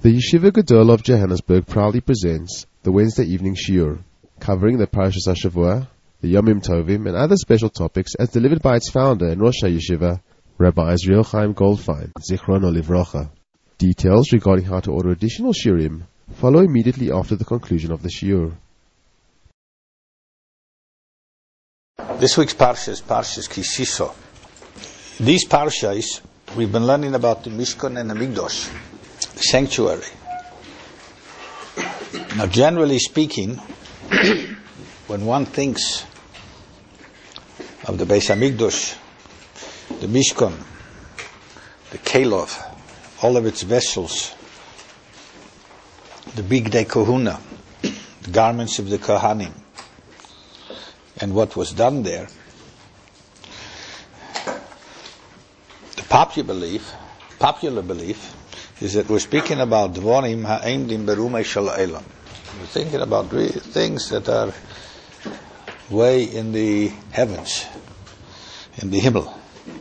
The Yeshiva Gedol of Johannesburg proudly presents the Wednesday evening shiur, covering the Parashas HaShavua, the Yomim Tovim, and other special topics as delivered by its founder and Rosh HaYeshiva, Rabbi Israel Chaim Goldfein, Zichrono Livrocha. Details regarding how to order additional shiurim follow immediately after the conclusion of the shiur. This week's parsha is Parshas Kishiso. These parshas, we've been learning about the Mishkan and the Mikdash, the sanctuary. Now, generally speaking, when one thinks of the Beis HaMikdash, the Mishkan, the Kelov, all of its vessels, the Bigdei Kohuna, the garments of the Kohanim, and what was done there, the popular belief is that we're speaking about Dvorim ha'emdim berumei shel ha'olam. We're thinking about things that are way in the heavens, in the Himmel,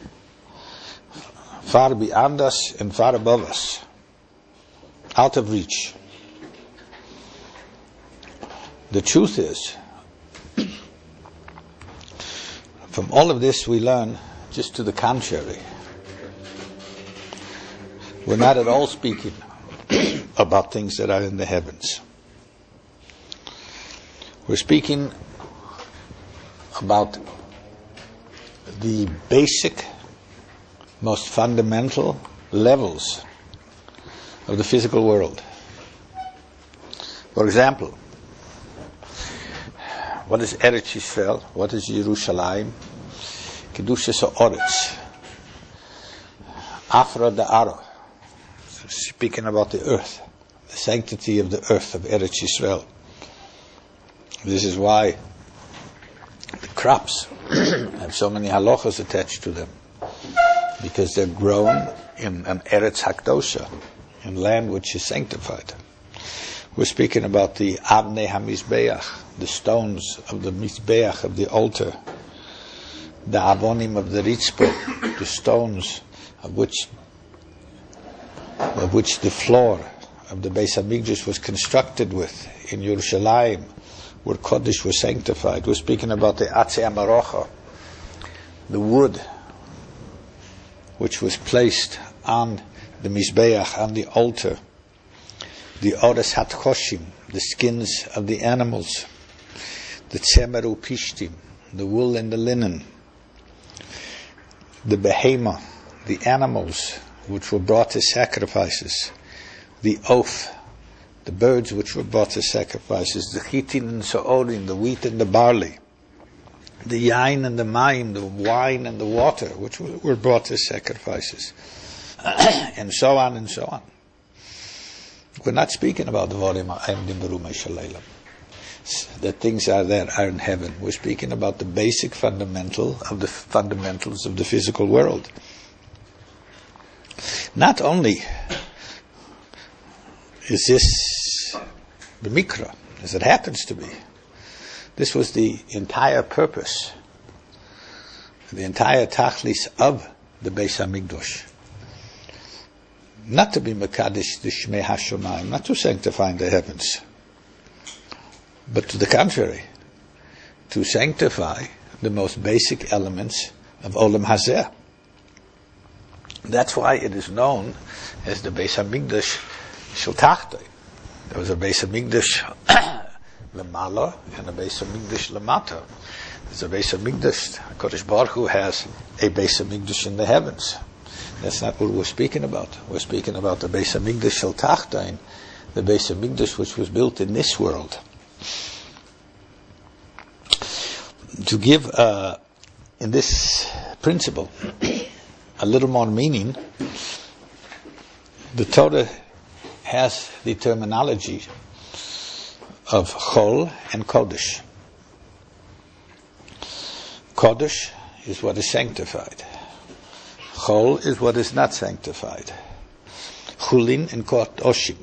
far beyond us and far above us, out of reach. The truth is, from all of this we learn just to the contrary. We're not at all speaking about things that are in the heavens. We're speaking about the basic, most fundamental levels of the physical world. For example, what is Eretz Yisrael? What is Yerushalayim? Kedushas ha'oretz. Afra da'ara. Speaking about the earth, the sanctity of the earth of Eretz Yisrael. This is why the crops have so many halachas attached to them, because they're grown in an Eretz Hakdosha, in land which is sanctified. We're speaking about the Avnei HaMizbeach, the stones of the Mizbeach, of the altar, the Avonim of the Ritzpah, the stones of which the floor of the Beis HaMikdash was constructed with in Yerushalayim, where Kodesh was sanctified. We're speaking about the Atzei HaMarocha, the wood which was placed on the Mizbeach, on the altar, the Ores HaTchoshim, the skins of the animals, the Tzemer Upishtim, the wool and the linen, the Behema, the animals which were brought as sacrifices, the oaf, the birds which were brought as sacrifices, the chitin and sa'orim, the wheat and the barley, the yain and the mayim, the wine and the water which were brought as sacrifices, and so on and so on. We're not speaking about the Dvorim ha'emdim berumei shel ha'olam, that things are there, are in heaven. We're speaking about the basic fundamentals of the physical world. Not only is this the Mikra, as it happens to be, this was the entire purpose, the entire tachlis of the Beis HaMikdash. Not to be Mekadesh the Shmei HaShomayim, not to sanctify the heavens, but to the contrary, to sanctify the most basic elements of Olam Hazeh. That's why it is known as the Beis HaMikdash Shel Tachtei. There was a Beis HaMikdash Lemala and a Beis HaMikdash Lemata. There's a Beis HaMikdash, HaKadosh Baruch Hu has a Beis HaMikdash in the heavens. That's not what we're speaking about. We're speaking about the Beis HaMikdash Shel Tachtei, the Beis HaMikdash which was built in this world. To give in this principle a little more meaning, the Torah has the terminology of Chol and Kodesh. Kodesh is what is sanctified. Chol is what is not sanctified. Chulin and Kodoshim.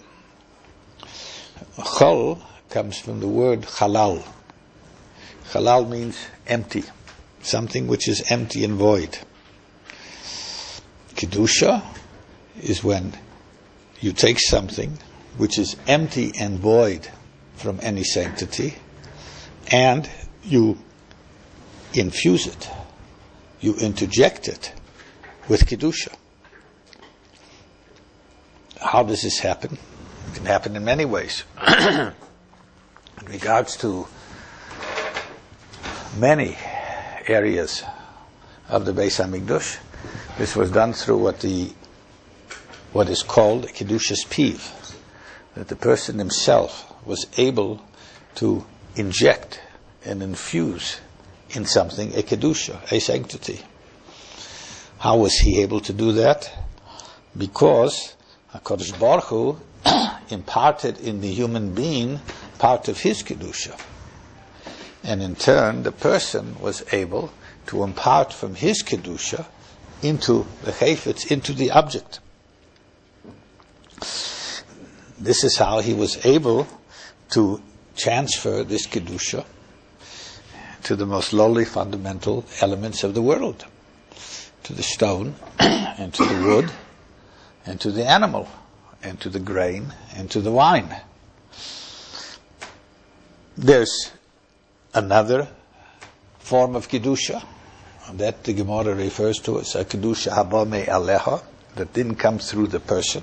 Chol comes from the word Halal. Halal means empty, something which is empty and void. Kedusha is when you take something which is empty and void from any sanctity, and you infuse it, you interject it with Kedusha. How does this happen? It can happen in many ways. In regards to many areas of the Beis HaMikdash, this was done through what is called Kedushas Piv, that the person himself was able to inject and infuse in something a Kedusha, a sanctity. How was he able to do that? Because HaKadosh Baruch Hu imparted in the human being part of his Kedusha. And in turn, the person was able to impart from his Kedusha into the Chayfetz, into the object. This is how he was able to transfer this Kedusha to the most lowly fundamental elements of the world, to the stone, and to the wood, and to the animal, and to the grain, and to the wine. There's another form of Kedusha that the Gemara refers to as a Kedusha haba me'aleha, that didn't come through the person.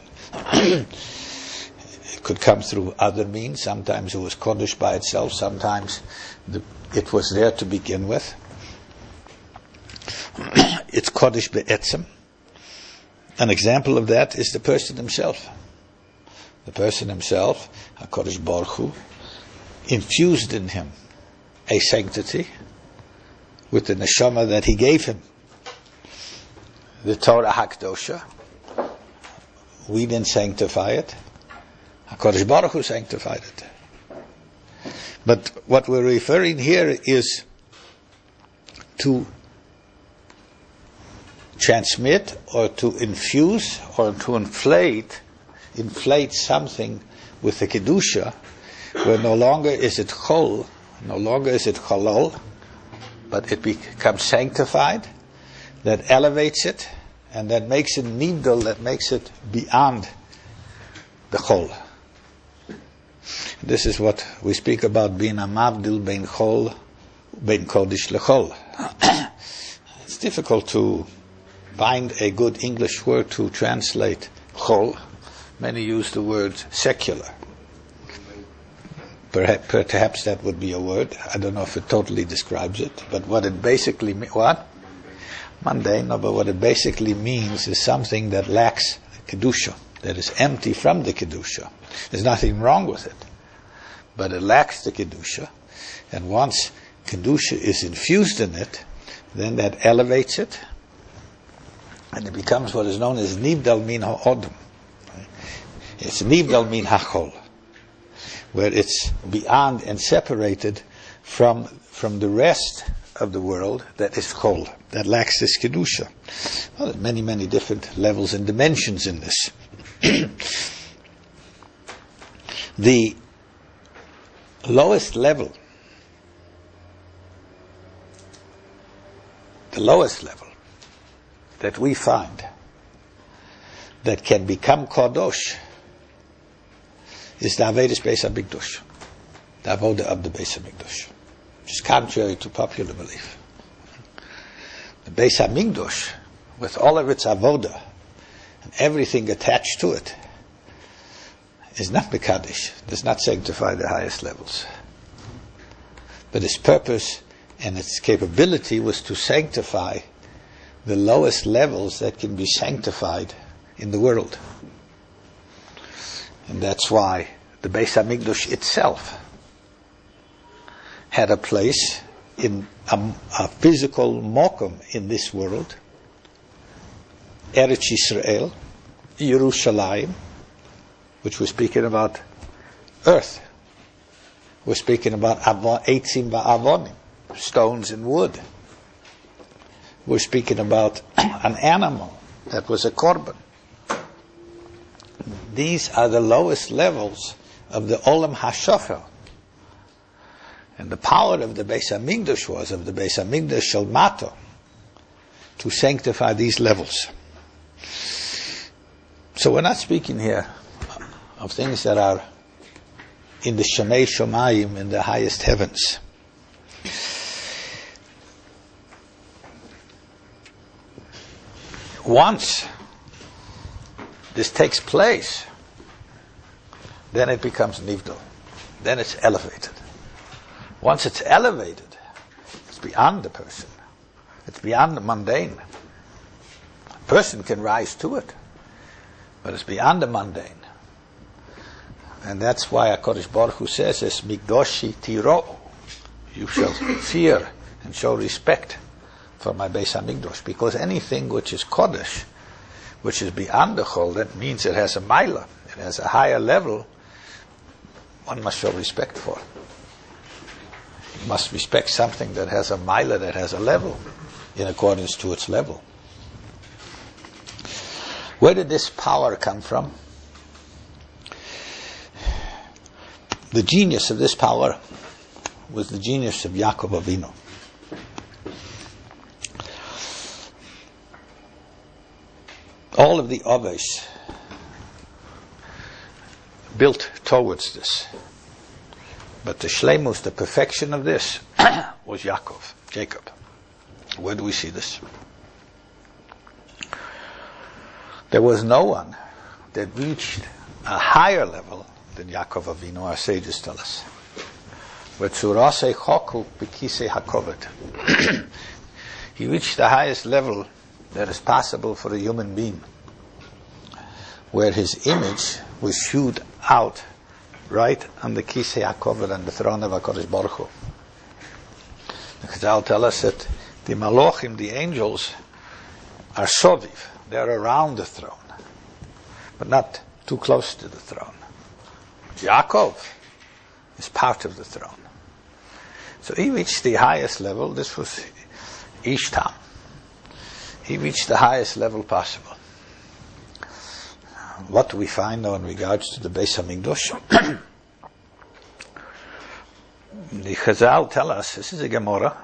It could come through other means. Sometimes it was Kodesh by itself, sometimes it was there to begin with. It's Kodesh be'etzem. An example of that is the person himself. The person himself, HaKadosh Baruch Hu, infused in him a sanctity with the neshama that he gave him. The Torah HaKdosha, we didn't sanctify it. HaKadosh Baruch Hu sanctified it. But what we're referring here is to transmit or to infuse or to inflate something with the Kedusha, where no longer is it chol, no longer is it cholol, but it becomes sanctified, that elevates it, and that makes it nidal, that makes it beyond the chol. This is what we speak about being a mavdil bein chol, bein kodesh lechol. It's difficult to find a good English word to translate chol. Many use the word secular. Perhaps that would be a word. I don't know if it totally describes it, but what it basically what? Mundane. No, but what it basically means is something that lacks kedusha, that is empty from the kedusha. There's nothing wrong with it, but it lacks the kedusha, and once kedusha is infused in it, then that elevates it, and it becomes what is known as nibdal min ha'odom. It's nibdal min ha'chol, where it's beyond and separated from the rest of the world that is chol, that lacks this kedusha. Well, there are many, many different levels and dimensions in this. The lowest level that we find that can become kadosh is the Avodas Beis HaMikdash, the Avodah of the Beis HaMikdash, which is contrary to popular belief. The Beis HaMikdash, with all of its Avodah and everything attached to it, is not Mekadesh, does not sanctify the highest levels. But its purpose and its capability was to sanctify the lowest levels that can be sanctified in the world. And that's why the Beis HaMikdash itself had a place in a physical mokum in this world, Eretz Yisrael, Yerushalayim, which we're speaking about earth. We're speaking about eitzim va'avonim, stones and wood. We're speaking about an animal that was a korban. These are the lowest levels of the Olam HaShofer. And the power of the Beis HaMikdash was, of the Beis HaMikdash Shel Mato, to sanctify these levels. So we're not speaking here of things that are in the Shemei Shomayim, in the highest heavens. Once this takes place, then it becomes nivdal. Then it's elevated. Once it's elevated, it's beyond the person. It's beyond the mundane. A person can rise to it, but it's beyond the mundane. And that's why HaKadosh Baruch Hu says, "Es mikdoshi tiro," you shall fear and show respect for my Beis HaMikdash, because anything which is kodesh, which is beyond the chol, that means it has a maila, it has a higher level, one must show respect for. You must respect something that has a maila, that has a level, in accordance to its level. Where did this power come from? The genius of this power was the genius of Yaakov Avinu. All of the Avos built towards this. But the shleimus, the perfection of this, was Jacob. Where do we see this? There was no one that reached a higher level than Yaakov Avinu, our sages tell us. He reached the highest level that is possible for a human being, where his image was hewed out right on the Kisei HaKoved, on the throne of HaKadosh Baruch Hu. The Chazal tell us that the Malochim, the angels, are soviv, they're around the throne, but not too close to the throne. Yaakov is part of the throne. So he reached the highest level. This was Ishtam. He reached the highest level possible. What do we find now in regards to the Beis HaMikdash? The Chazal tell us, this is a Gemara,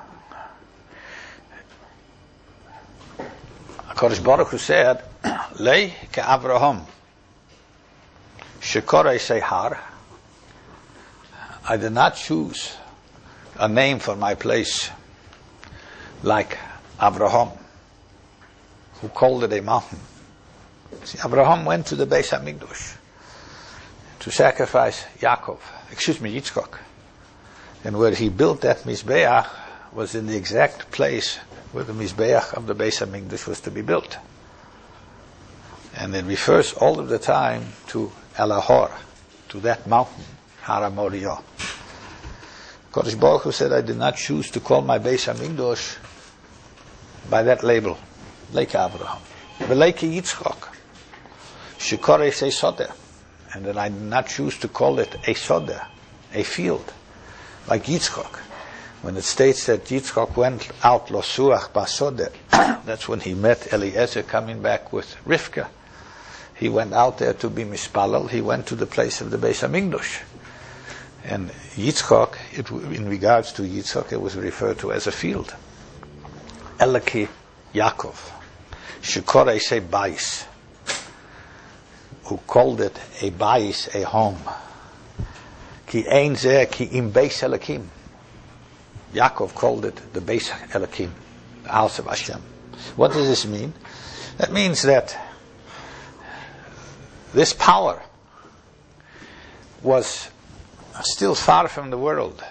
HaKadosh Baruch Hu said, Lei ke'Avraham, shekorei sehar, I did not choose a name for my place like Avraham, who called it a mountain. See, Avraham went to the Beis HaMikdash to sacrifice Yitzchak. And where he built that Mizbeach was in the exact place where the Mizbeach of the Beis HaMikdash was to be built. And it refers all of the time to Elahor, to that mountain, Har HaMoriah. Kodesh Baruch Hu said, I did not choose to call my Beis HaMikdash by that label, Lake Avraham. But Lake Yitzchak, Shekorei Sodeh. And then I did not choose to call it a Sodeh, a field, like Yitzchak. When it states that Yitzchak went out Losuach Basodeh, that's when he met Eliezer coming back with Rivka. He went out there to be mispalel. He went to the place of the Beis HaMikdash. And Yitzchak, in regards to Yitzchak, it was referred to as a field. Elaki Yaakov, Shekorei Se Bais, who called it a bais, a home. Ki ein zeh ki im beis Elokim. Yaakov called it the Beis Elokim, the house of Hashem. What does this mean? That means that this power was still far from the world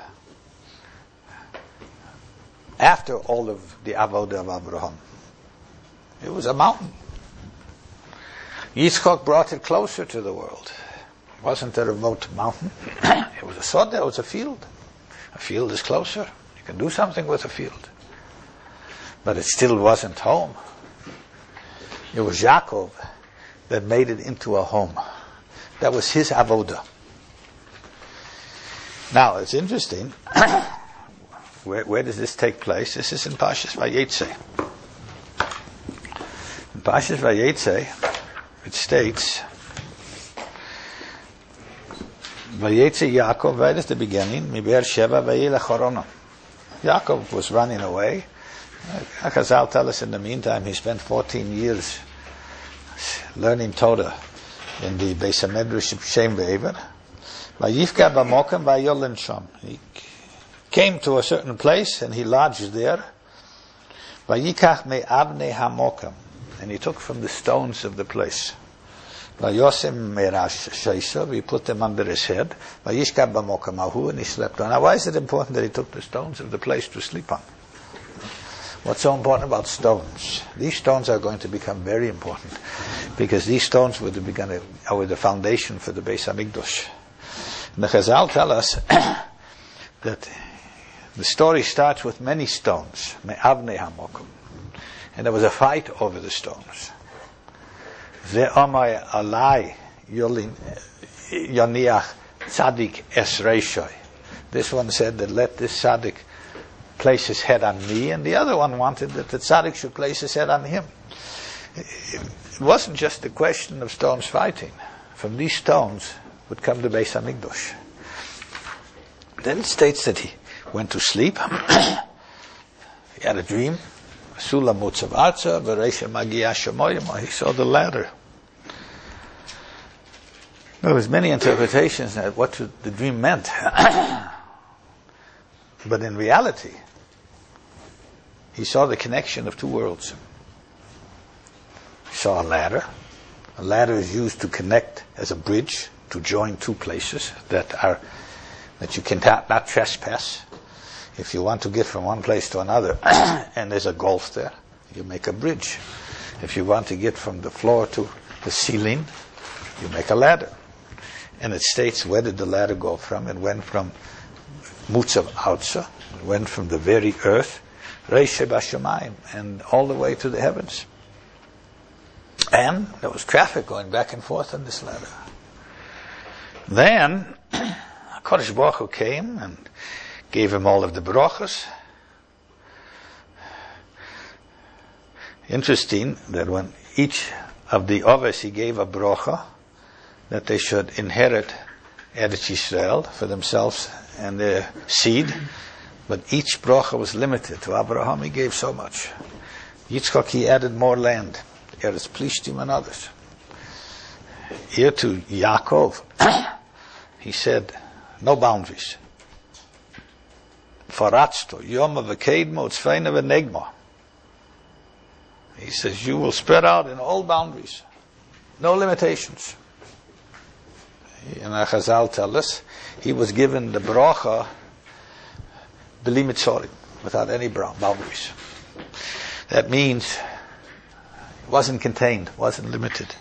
after all of the avodah of Abraham. It was a mountain. Yitzchak brought it closer to the world. It wasn't a remote mountain. It was a sod, it was a field. A field is closer. You can do something with a field. But it still wasn't home. It was Yaakov that made it into a home. That was his avodah. Now, it's interesting. Where does this take place? This is in Parshas Vayetze. In Parshas Vayetze, it states, Vayetze Yaakov, right at the beginning, Miber Sheva Vayelech Harona. Yaakov was running away. Chazal tell us in the meantime he spent 14 years learning Torah in the Beis HaMedrash Shem Ve'ever. Vayifka b'mokem vayolin sham. He came to a certain place and he lodged there. Vayikach me'avnei hamokem. And he took from the stones of the place. Vayosim me'rash sheishav. He put them under his head. Vayishka b'mokem ahu. And he slept on. Now why is it important that he took the stones of the place to sleep on? What's so important about stones? These stones are going to become very important because these stones were the foundation for the Beis HaMikdash. And the Chazal tell us that the story starts with many stones, me'avnei hamokum, and there was a fight over the stones. Ze'amai alai yoniach tzadik es reishoi. This one said that let this tzaddik place his head on me, and the other one wanted that the tzaddik should place his head on him. It wasn't just a question of stones fighting. From these stones would come the Beis HaMikdash. Then it states that he went to sleep. He had a dream. Sulam mutzav arza, v'reisha magia shamoyim. He saw the ladder. There was many interpretations of what the dream meant. But in reality, he saw the connection of two worlds. He saw a ladder. A ladder is used to connect as a bridge to join two places that you cannot trespass. If you want to get from one place to another and there's a gulf there, you make a bridge. If you want to get from the floor to the ceiling, you make a ladder. And it states where did the ladder go from? It went from Mutzav Arza, it went from the very earth, Reishe Bashamayim, and all the way to the heavens. And there was traffic going back and forth on this ladder. Then HaKadosh Baruch Hu came and gave him all of the brachas. Interesting that when each of the Oves he gave a bracha that they should inherit Eretz Yisrael for themselves and their seed, but each bracha was limited. To Abraham he gave so much. Yitzchak he added more land, Eretz Plishtim and others. Here to Yaakov he said no boundaries. Faratzto Yoma v'keidmo tzveina v'negma. He says you will spread out in all boundaries, no limitations. And Chazal tell us he was given the bracha b'li mitzorim, without any boundaries. That means it wasn't contained, wasn't limited.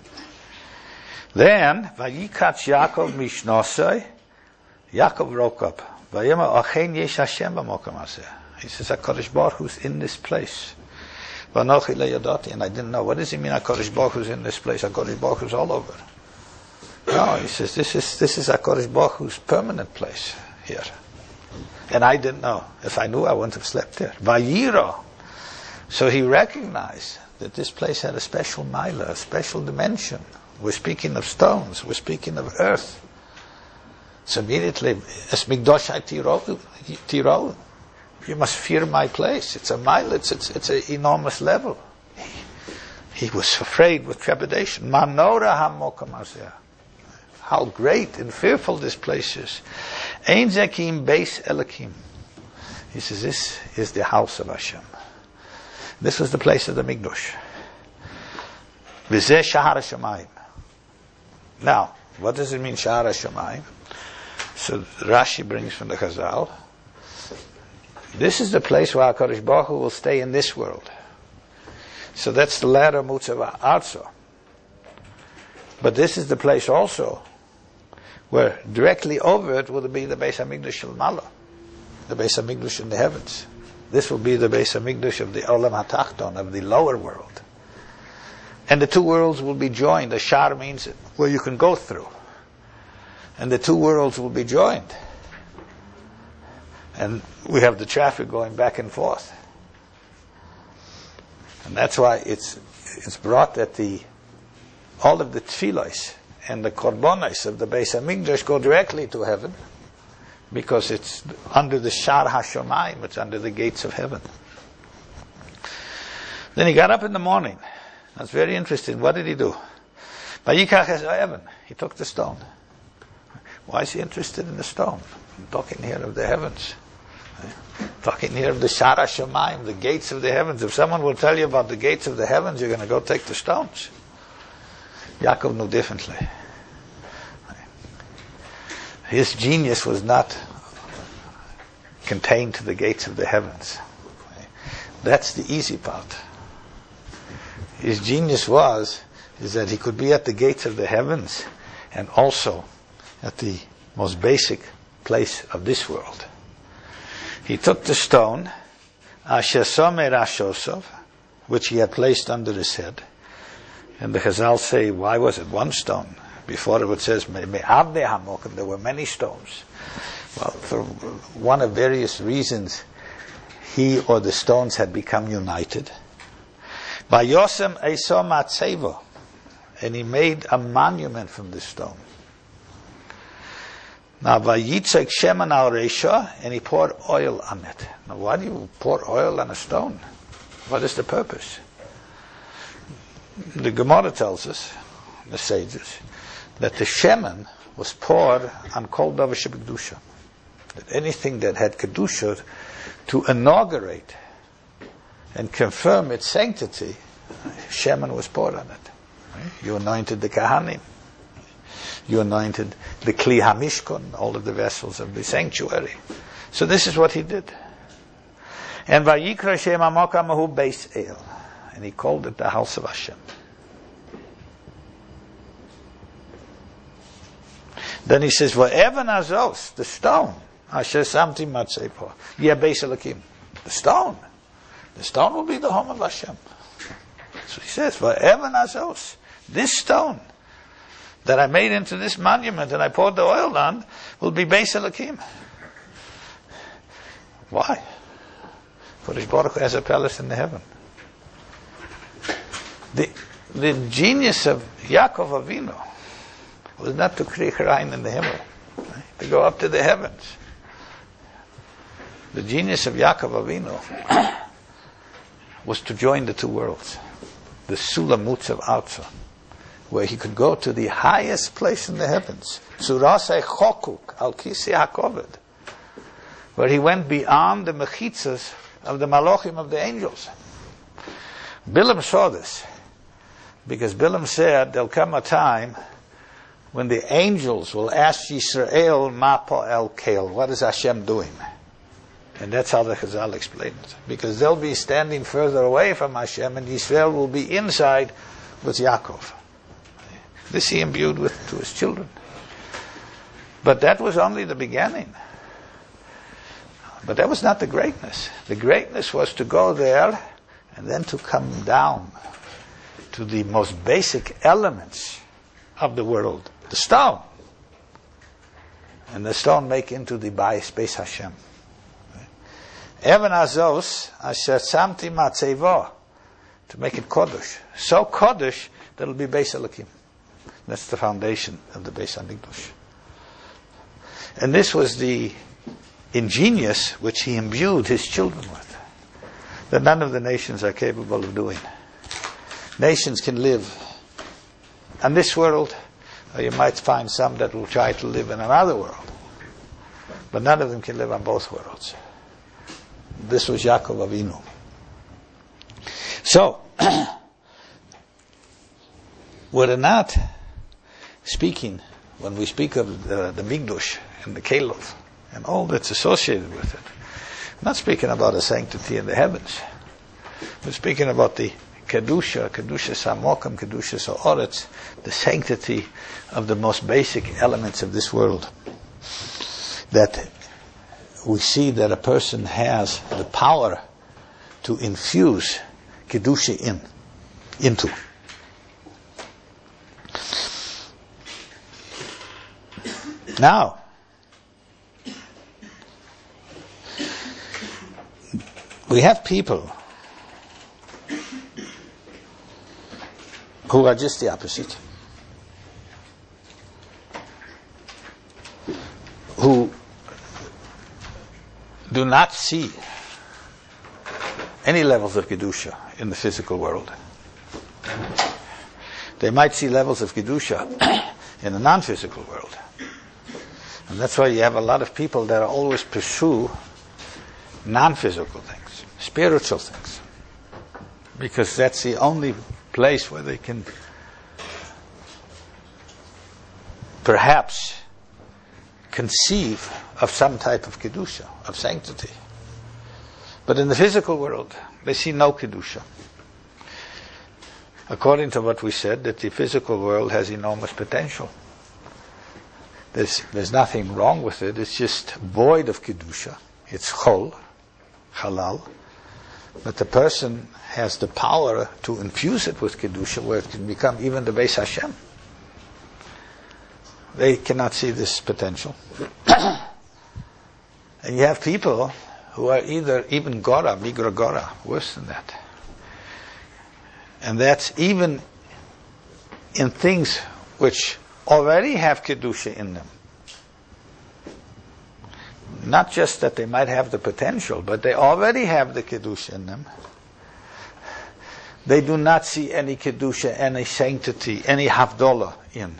Then vayikatz Yaakov mishnasei. Yaakov woke up. Vayema achen yesh Hashem b'mokom hazeh. He says HaKadosh Baruch Hu's in this place. V'anochi le'yadati, and I didn't know. What does he mean HaKadosh Baruch Hu's in this place? HaKadosh Baruch Hu's all over. No, he says this is HaKadosh Baruch Hu's permanent place here. And I didn't know. If I knew, I wouldn't have slept there. Vayira. So he recognized that this place had a special milah, a special dimension. We're speaking of stones. We're speaking of earth. So immediately, as Mikdosh Tiro, you must fear my place. It's a mile. It's an enormous level. He was afraid with trepidation. Manora hamokam hazeh. How great and fearful this place is. Ein zekim beis Elokim. He says this is the house of Hashem. This was the place of the Mikdosh. V'zeh shahar hashamayim. Now, what does it mean shahar hashamayim? So Rashi brings from the Chazal. This is the place where HaKadosh Baruch Hu will stay in this world. So that's the ladder Mutzav Arza. But this is the place also where directly over it will be the Beis HaMikdash Shel Mala, the Beis HaMikdash in the heavens. This will be the Beis HaMikdash of the Olam HaTachton, of the lower world. And the two worlds will be joined. The Shar means where you can go through. And the two worlds will be joined. And we have the traffic going back and forth. And that's why it's brought that all of the tefillos and the korbanos of the Beis HaMikdash go directly to heaven, because it's under the Shar HaShamayim, it's under the gates of heaven. Then he got up in the morning. That's very interesting. What did he do? Vayikach es Evan. He took the stone. Why is he interested in the stone? I'm talking here of the heavens. Talking here of the Shara Shamayim, the gates of the heavens. If someone will tell you about the gates of the heavens, you're going to go take the stones. Yaakov knew differently. His genius was not contained to the gates of the heavens. That's the easy part. His genius is that he could be at the gates of the heavens and also at the most basic place of this world. He took the stone, Asher Somer Ashosov, which he had placed under his head. And the Chazal say, why was it one stone? Before it says, Me'avne Hamokim, there were many stones. Well, for one of various reasons, he or the stones had become united. Vayosem Eiso Matzevo, and he made a monument from this stone. Now, Vayitzek Sheman al Reisha, and he poured oil on it. Now, why do you pour oil on a stone? What is the purpose? The Gemara tells us, the sages, that the Sheman was poured on Kol Davar Shebekdusha. That anything that had Kedusha, to inaugurate and confirm its sanctity, Sheman was poured on it. You anointed the Kahanim. You anointed the Kli HaMishkon, all of the vessels of the sanctuary. So this is what he did. And Vayikra Shem HaMokam Ahu Beis El. And he called it the house of Hashem. Then he says, Va'evan Azos, the stone, Asher Samti Matzepo, Yeh Beis Elokim. The stone. The stone will be the home of Hashem. So he says, Va'evan Azos, this stone that I made into this monument and I poured the oil on will be Beis Elokim. Why? For His Baruch has a palace in the heaven. The genius of Yaakov Avinu was not to create Charain in the Himmel, right? To go up to the heavens. The genius of Yaakov Avinu was to join the two worlds, the Sulam Mutzav Arza, where he could go to the highest place in the heavens, Surasei Chokuk Al Kisi HaKoved, where he went beyond the mechitzas of the Malachim, of the angels. Bilam saw this, because Bilam said there'll come a time when the angels will ask Yisrael, Ma Po'el Kel, what is Hashem doing? And that's how the Chazal explained it. Because they'll be standing further away from Hashem, and Yisrael will be inside with Yaakov. This he imbued to his children. But that was only the beginning. But that was not the greatness. The greatness was to go there and then to come down to the most basic elements of the world. The stone. And the stone make into the Beis Hashem. Even Azos, Asher Samti Matzevo, to make it Kodesh. So Kodesh that it'll be Beis Elokim. That's the foundation of the Beis HaMikdash. And this was the ingenious which he imbued his children with, that none of the nations are capable of doing. Nations can live in this world, or you might find some that will try to live in another world. But none of them can live on both worlds. This was Yaakov Avinu. So, we're not speaking, when we speak of the Migdosh and the Kelov and all that's associated with it, we're not speaking about a sanctity in the heavens. We're speaking about the Kedusha Samokim, Kedusha Sa'oretz, the sanctity of the most basic elements of this world. That we see that a person has the power to infuse Kedusha into. Now, we have people who are just the opposite, who do not see any levels of Kedusha in the physical world. They might see levels of Kedusha in a non-physical world. And that's why you have a lot of people that always pursue non-physical things, spiritual things. Because that's the only place where they can perhaps conceive of some type of Kedusha, of sanctity. But in the physical world, they see no Kedusha. According to what we said, that the physical world has enormous potential. There's nothing wrong with it, it's just void of Kedusha. It's chol, halal. But the person has the power to infuse it with Kedusha, where it can become even the Beis Hashem. They cannot see this potential. And you have people who are either even Gora, Migra Gora, worse than that. And that's even in things which already have Kedusha in them. Not just that they might have the potential, but they already have the Kedusha in them. They do not see any Kedusha, any sanctity, any Havdalah in.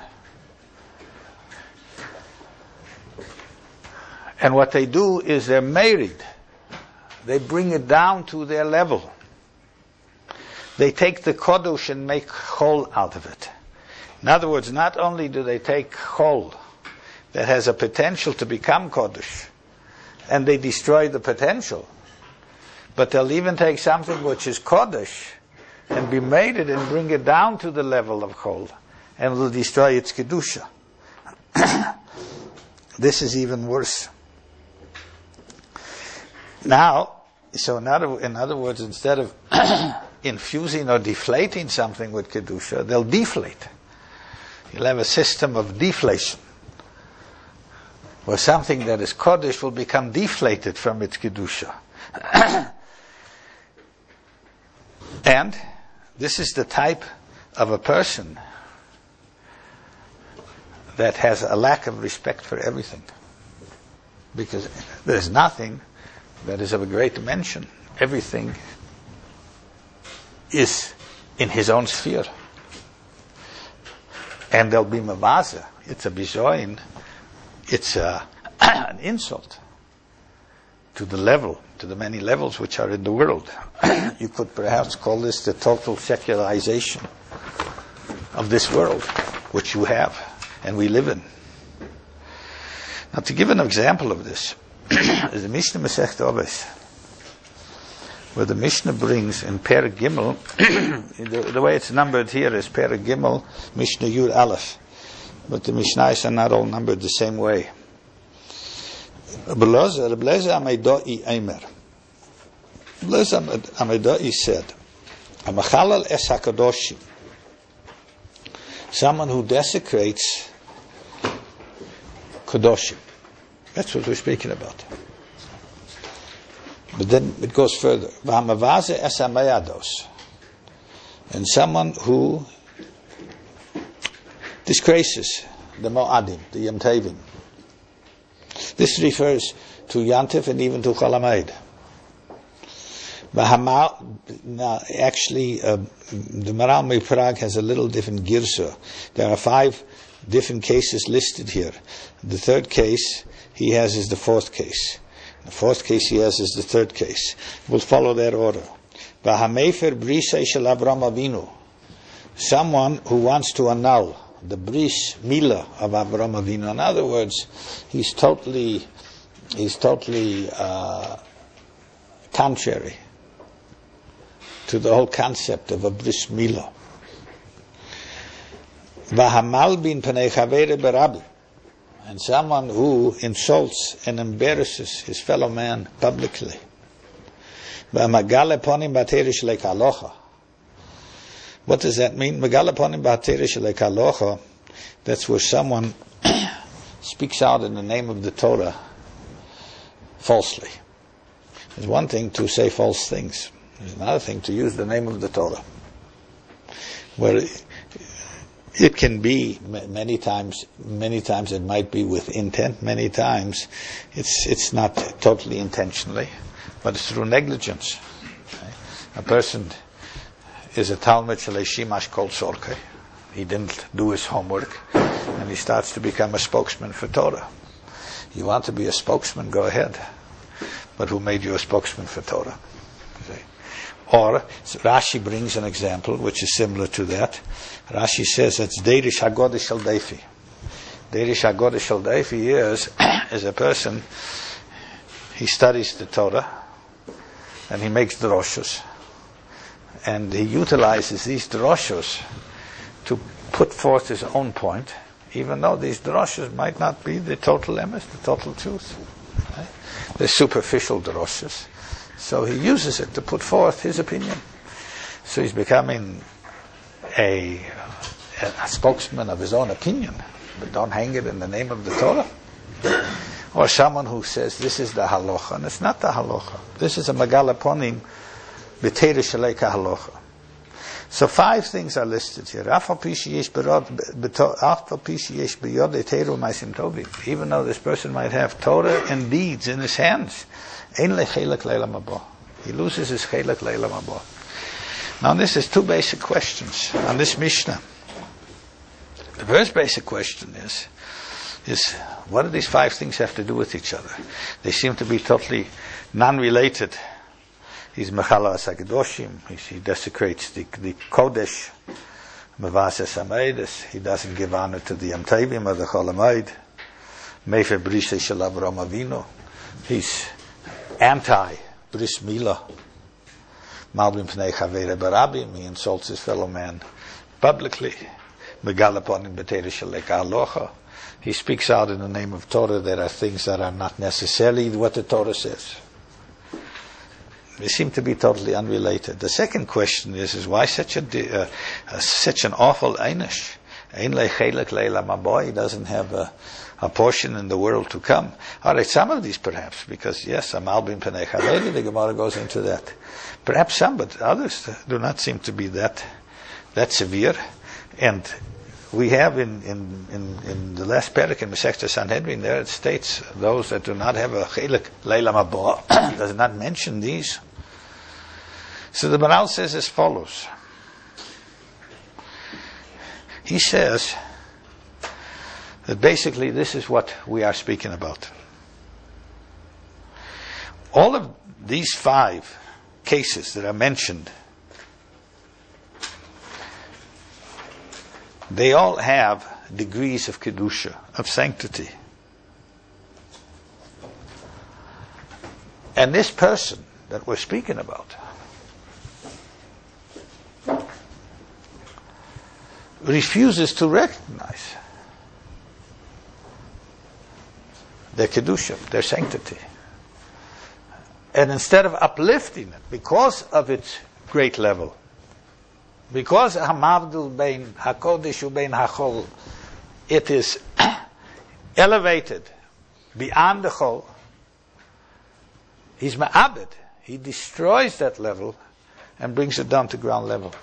And what they do is they're married. They bring it down to their level. They take the Kodesh and make Chol out of it. In other words, not only do they take Chol that has a potential to become Kodesh, and they destroy the potential, but they'll even take something which is Kodesh and be made it and bring it down to the level of Chol, and will destroy its Kedusha. This is even worse. Now, so in other words, instead of infusing or deflating something with Kedusha, they'll deflate. You'll have a system of deflation, where something that is Kodesh will become deflated from its Kedusha. And this is the type of a person that has a lack of respect for everything. Because there's nothing that is of a great dimension. Everything is in his own sphere. And there'll be mavaza. It's a bizoin. It's an insult to the level, to the many levels which are in the world. You could perhaps call this the total secularization of this world, which you have and we live in. Now, to give an example of this, is the Mishnah Masechet Oves, where the Mishnah brings in Perek Gimel, the way it's numbered here is Perek Gimel, Mishnah Yud Aleph, but the Mishnahs are not all numbered the same way. Rebelezer Ameidai Eimer. Rebelezer Ameidai said, Amachalal es hakadoshim, someone who desecrates kadoshim. That's what we're speaking about. But then it goes further. V'hamavaze es hamayados, and someone who disgraces the Mo'adim, the Yom Tovim. This refers to Yantif and even to Chol Hamoed. Now, actually, the Maharal MiPrague has a little different girsa. There are 5 different cases listed here. The third case he has is the fourth case. The fourth case he has is the third case. We'll follow that order. V'hamefer brisei shel Avram Avinu, someone who wants to annul the bris milah of Avram Avinu. In other words, he's totally contrary to the whole concept of a bris milah. V'hamal bin panei chavere berabi, and someone who insults and embarrasses his fellow man publicly. V'hamagale ponim b'aterish lekalocha. What does that mean? Megale ponim b'aterish lekalocha. That's where someone speaks out in the name of the Torah falsely. There's one thing to say false things. There's another thing to use the name of the Torah, where it can be many times it might be with intent, many times it's not totally intentionally, but it's through negligence. Okay? A person is a Talmud Shalei Shimash Kol Sorkei. he didn't do his homework, and he starts to become a spokesman for Torah. You want to be a spokesman, go ahead. But who made you a spokesman for Torah? Or, Rashi brings an example which is similar to that. Rashi says it's Derish HaGodesh Shel Defi. Derish HaGodesh Shel Defi is a person, he studies the Torah, and he makes droshos. And he utilizes these droshos to put forth his own point, even though these droshos might not be the total emes, the total truth. Right? They're superficial droshos. So he uses it to put forth his opinion. So he's becoming a spokesman of his own opinion, but don't hang it in the name of the Torah. Or someone who says this is the halacha, and it's not the halacha. This is a megalaponim b'teira shaleka halacha. So 5 things are listed here. Even though this person might have Torah and deeds in his hands, he loses his chelek leilam haba. Now this is 2 basic questions on this Mishnah. The first basic question is what do these 5 things have to do with each other? They seem to be totally non-related. He's Mechala Asakedoshim, he desecrates the Kodesh, Mevasa Sameidus, he doesn't give honor to the Yom Tovim or the Chol Hamoed, Mefer Brisei Shel Avraham Avinu, he's anti-Bris Milah, Malbim Pnei Chavei Barabim, he insults his fellow man publicly, Megalaponim B'teira Shaleka Halocha, he speaks out in the name of Torah. There are things that are not necessarily what the Torah says. They seem to be totally unrelated. The second question is why such an awful einish? Ein lechelek leilam haba. He doesn't have a portion in the world to come. All right, some of these perhaps, because yes, Amal bin Penei Chavei, the Gemara goes into that. Perhaps some, but others do not seem to be that severe. And we have in the last parak in Masechta Sanhedrin, there it states those that do not have a chelek leilam haba does not mention these. So the Maral says as follows. He says that basically this is what we are speaking about. All of these 5 cases that are mentioned, they all have degrees of kedusha, of sanctity. And this person that we're speaking about refuses to recognize their kedusha, their sanctity. And instead of uplifting it because of its great level, because hamavdul bein hakodesh ubein hachol, it is elevated beyond the chol, he's ma'abed, he destroys that level and brings it down to ground level.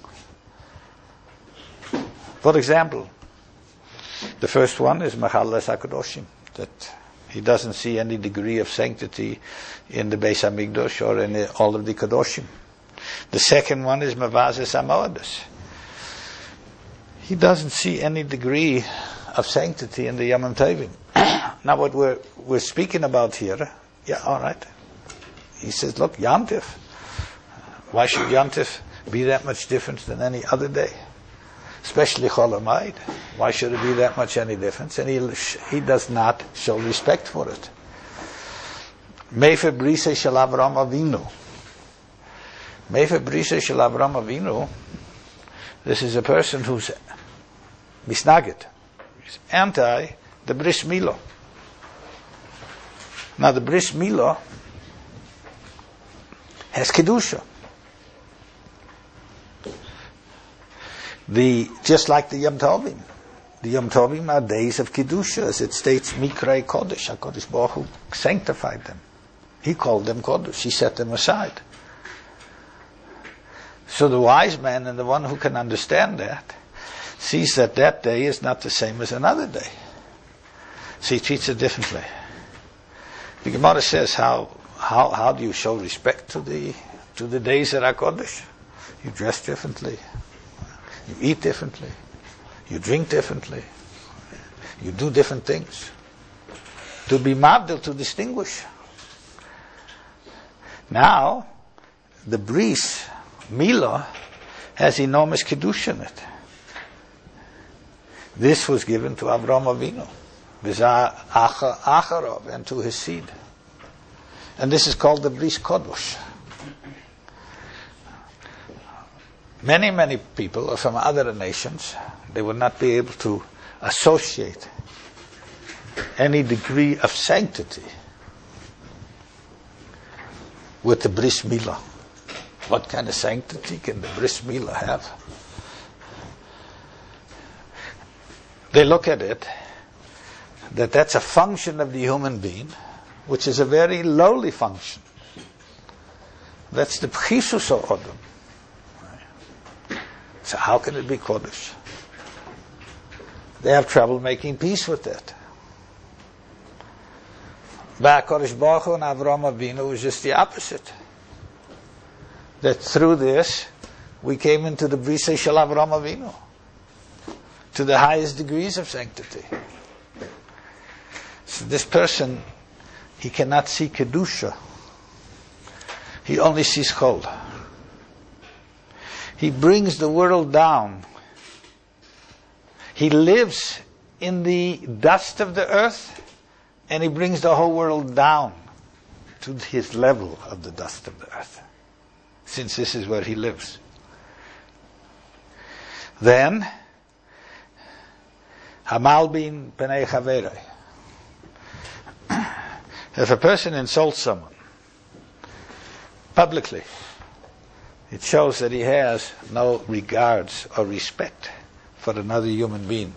For example, the first one is Mechala Asakedoshim, that he doesn't see any degree of sanctity in the Beis Hamikdash or in all of the Kadoshim. The second one is Mevazes Hamoedos. He doesn't see any degree of sanctity in the Yom Tovim. Now what we're speaking about here, yeah, all right. He says, look, Yom Tov. Why should Yom Tov be that much different than any other day? Especially Chol Hamoed. Why should it be that much any difference? And he does not show respect for it. Mefer Brisei Shel Avraham Avinu. Mefer Brisei Shel Avraham Avinu, this is a person who's misnagit. He's anti the Bris Milah. Now the Bris Milah has kedusha. Just like the Yom Tovim. The Yom Tovim are days of kedusha, as it states, Mikrei Kodesh. HaKadosh Baruch Hu sanctified them. He called them Kodesh. He set them aside. So the wise man and the one who can understand that sees that that day is not the same as another day. So he treats it differently. The Gemara says, how do you show respect to the days that are Kodesh? You dress differently. You eat differently. You drink differently. You do different things. To be mabdil, to distinguish. Now, the bris, milah, has enormous kedusha in it. This was given to Avraham Avinu, Acharov, and to his seed. And this is called the bris kodosh. Many, many people from other nations, they would not be able to associate any degree of sanctity with the bris milah. What kind of sanctity can the bris milah have? They look at it, that's a function of the human being, which is a very lowly function. That's the pchisus ha'odam. So how can it be Kodesh? They have trouble making peace with that. By Kodesh Baruch Hu and Avraham Avinu was just the opposite. That through this, we came into the Brisa Shel Avraham Avinu, to the highest degrees of sanctity. So this person, he cannot see Kedusha. He only sees Chol. He brings the world down. He lives in the dust of the earth, and he brings the whole world down to his level of the dust of the earth, since this is where he lives. Then, Hamalbin Penei Chaverei. If a person insults someone publicly, it shows that he has no regards or respect for another human being.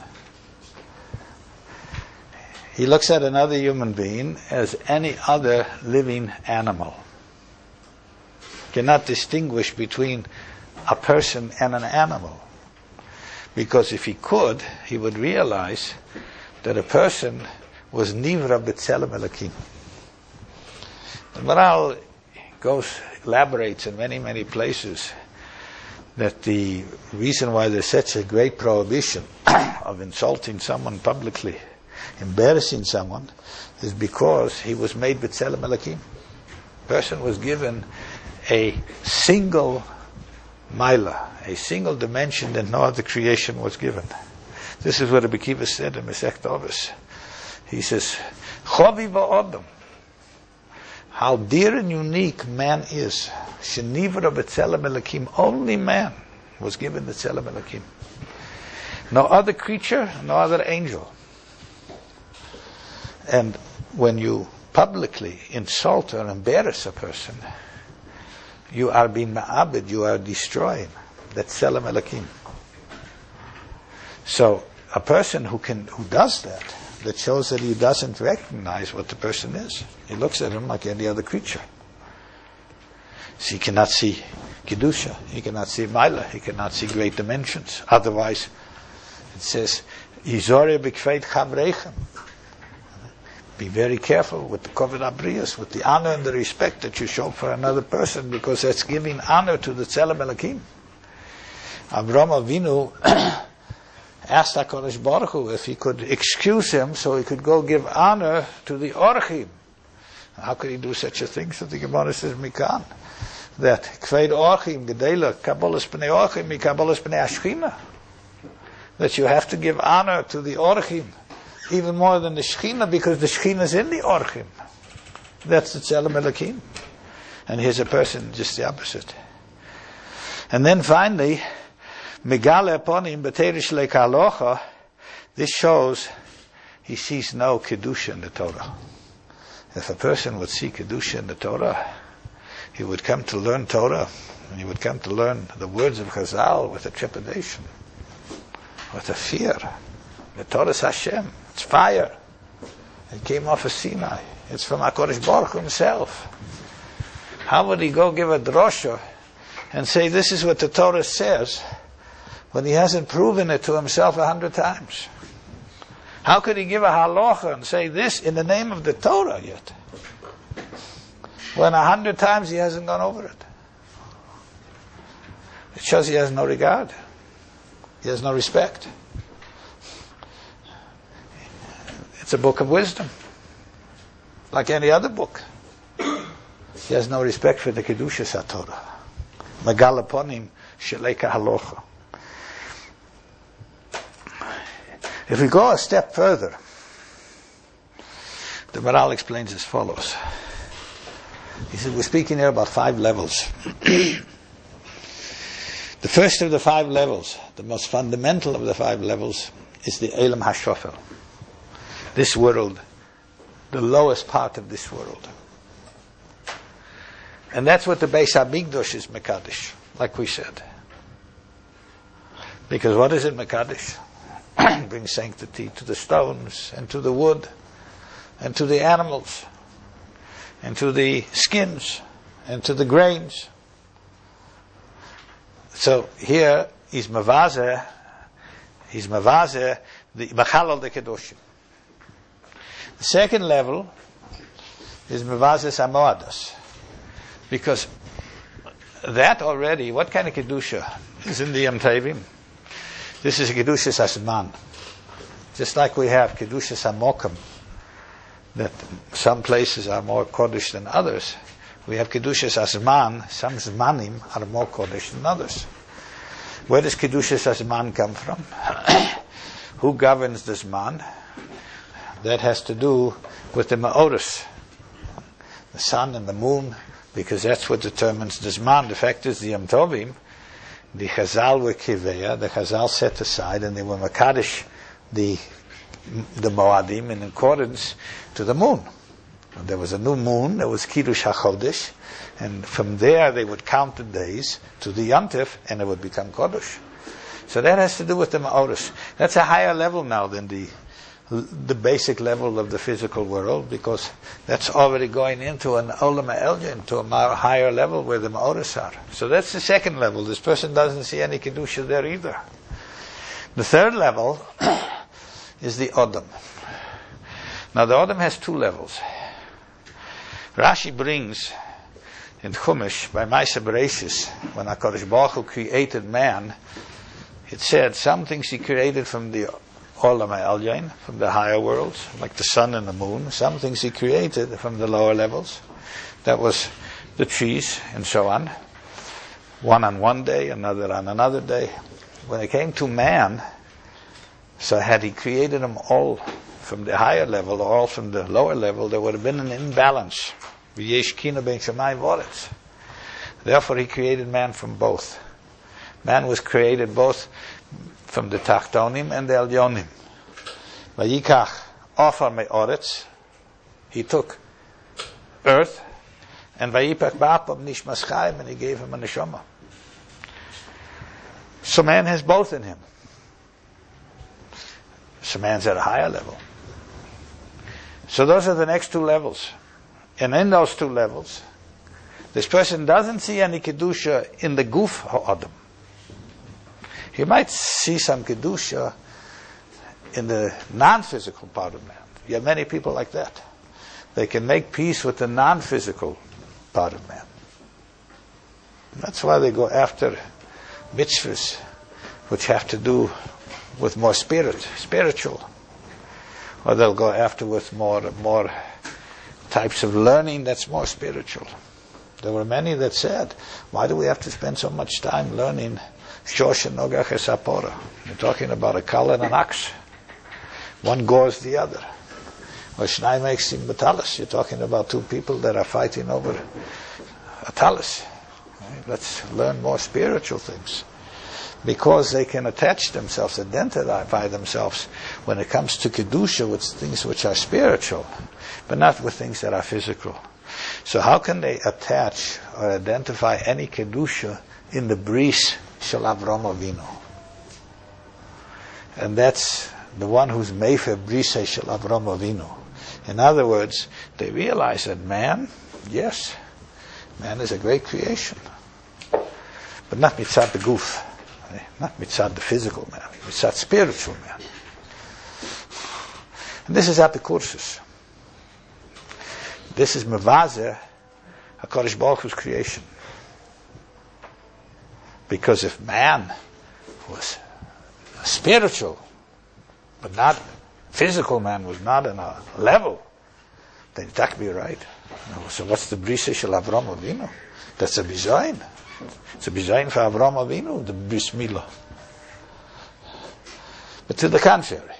He looks at another human being as any other living animal. Cannot distinguish between a person and an animal. Because if he could, he would realize that a person was nivra b'tzelem Elokim. The Maral elaborates in many, many places that the reason why there's such a great prohibition of insulting someone publicly, embarrassing someone, is because he was made b'tzelem Elokim. Person was given a single Maila, a single dimension that no other creation was given. This is what Rabbi Kiva said in Masechet Avos. He says, Chovi ba'odam, how dear and unique man is. Shenivra b'tzelem Elokim, only man was given the tzelem Elokim. No other creature, no other angel. And when you publicly insult or embarrass a person, you are being ma'abed, you are destroying that tzelem Elokim. So a person who does that shows that he doesn't recognize what the person is. He looks at him like any other creature. So he cannot see Kedusha, he cannot see Maila, he cannot see great dimensions. Otherwise, it says, Yizoreh b'kfeit chavreichem. Be very careful with the koved abrius, with the honor and the respect that you show for another person, because that's giving honor to the tzelem Elokim. Avraham Avinu asked HaKadosh Baruch Hu if he could excuse him so he could go give honor to the Orchim. How could he do such a thing? So the Gemara says, Mikan, that Kveid Orchim, Gedela, Kabbalas B'nei Orchim, Kabbalas B'nei Ashchina, that you have to give honor to the Orchim, even more than the Shechina, because the Shechina is in the Orchim. That's the Tzelem Elokim. And here's a person just the opposite. And then finally, Megale Aponim B'terish Lekalocha, this shows he sees no Kedusha in the Torah. If a person would see Kedusha in the Torah, he would come to learn Torah, and he would come to learn the words of Chazal with a trepidation, with a fear. The Torah is Hashem, it's fire. It came off of Sinai. It's from HaKadosh Baruch Hu himself. How would he go give a drosha and say this is what the Torah says, when he hasn't proven it to himself 100 times? How could he give a halacha and say this in the name of the Torah yet, when 100 times he hasn't gone over it? It shows he has no regard. He has no respect. It's a book of wisdom, like any other book. He has no respect for the Kedushas HaTorah. Magal Ponim Shelei Halacha. If we go a step further, the Maharal explains as follows. He said, we're speaking here about 5 levels. The first of the 5 levels, the most fundamental of the 5 levels, is the Elam HaShofel. This world, the lowest part of this world. And that's what the Beis HaMikdash is Mekadesh, like we said. Because what is it Mekadesh? Brings sanctity to the stones, and to the wood, and to the animals, and to the skins, and to the grains. So here he's mavazeh the Machalal de Kedoshim. The second level is mavazeh Samoadas, because that already, what kind of kedusha is in the Yom Tovim? This is a kedushas asman, just like we have kedushas hamokim, that some places are more kodesh than others. We have kedushas asman. Some zmanim are more kodesh than others. Where does kedushas asman come from? Who governs the zman? That has to do with the ma'oris, the sun and the moon, because that's what determines the zman. The fact is, the Yom Tovim, the Chazal were kiveya, the Chazal set aside, and they were makadesh the Moadim in accordance to the moon. When there was a new moon, there was Kiddush HaChodesh, and from there they would count the days to the Yontif, and it would become Kodesh. So that has to do with the Ma'oris. That's a higher level now than the basic level of the physical world, because that's already going into an Olam Ha'elyon, to a higher level where the Ma'oris are. So that's the second level. This person doesn't see any Kedusha there either. The third level is the Odom. Now the Odom has 2 levels. Rashi brings in Chumash, by Ma'aseh Bereishis, when HaKadosh Baruch Hu created man, it said some things he created from the Olam Ha'elyon, from the higher worlds, like the sun and the moon. Some things he created from the lower levels. That was the trees and so on. One on one day, another on another day. When it came to man, so had he created them all from the higher level or all from the lower level, there would have been an imbalance. Therefore he created man from both. Man was created both from the Tachtonim and the Elyonim. Vayikach Ofar me'oretz, he took earth, and Vayipak ba'apam nishmas chayim, and he gave him a neshama. So man has both in him. So man's at a higher level. So those are the next 2 levels. And in those 2 levels, this person doesn't see any Kedusha in the Guf Ha'adam. He might see some Kedusha in the non-physical part of man. You have many people like that. They can make peace with the non-physical part of man. That's why they go after mitzvahs, which have to do with more spiritual. Or they'll go after with more types of learning that's more spiritual. There were many that said, why do we have to spend so much time learning Shosh and Nogach Esapora? You're talking about a kal and an ox. One gores the other. Or Shnai makes him batalis. You're talking about 2 people that are fighting over a talis. Right? Let's learn more spiritual things. Because they can attach themselves, identify themselves when it comes to Kedusha with things which are spiritual, but not with things that are physical. So how can they attach or identify any Kedusha in the bris shel Avram Avinu? And that's the one who's mefer bris shel Avram Avinu. In other words, they realize that man, yes, man is a great creation, but not mitzad the guf. Not mitzad the physical man, mitzad spiritual man. And this is Apikursus. This is Mevazer, HaKadosh Baruch Hu's creation. Because if man was spiritual, but not physical man was not in a level, then that could be right. So what's the brisa shel Avram Avinu? That's a bizayin. It's a bizayin for Avram Avinu, the bris milah. But to the contrary.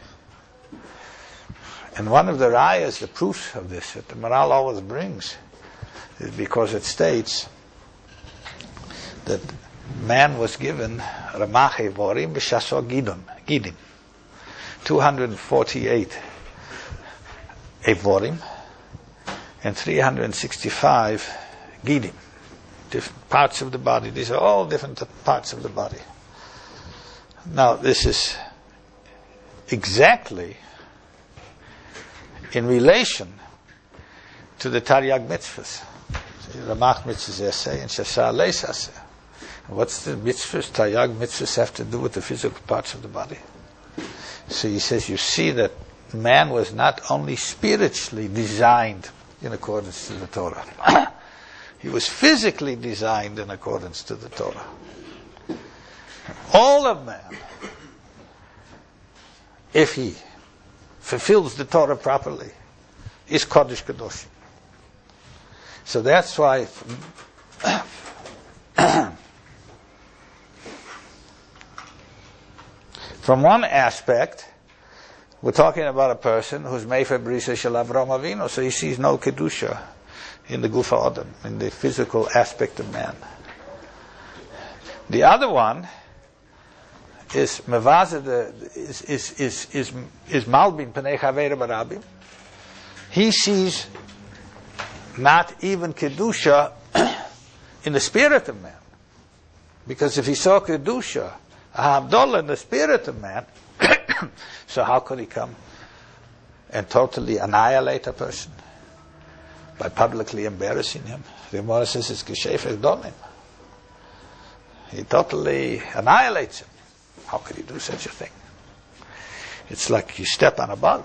And one of the rayas, the proofs of this, that the Maral always brings, is because it states that man was given Ramach Evorim b'shaso Gidim. 248 Evorim and 365 Gidim. Different parts of the body. These are all different parts of the body. Now, this is exactly in relation to the Taryag mitzvahs. Ramach mitzvahs essay and Shasar leis aseh. What's the mitzvahs, Taryag mitzvahs have to do with the physical parts of the body? So he says, you see that man was not only spiritually designed in accordance to the Torah. He was physically designed in accordance to the Torah. All of man, if he fulfills the Torah properly, is Kodesh Kadoshim. So that's why from one aspect, we're talking about a person who's Mefer Brisa Shel Avram Avinu, so he sees no Kedusha in the Gufa Adam, in the physical aspect of man. The other one is Mevazah, is Malbin Penei Chaveira Barabim. He sees not even Kedusha in the spirit of man. Because if he saw Kedusha, Havdalah in the spirit of man, so how could he come and totally annihilate a person by publicly embarrassing him? The Gemara says it's Geshefek Domim. He totally annihilates him. How could he do such a thing? It's like you step on a bug.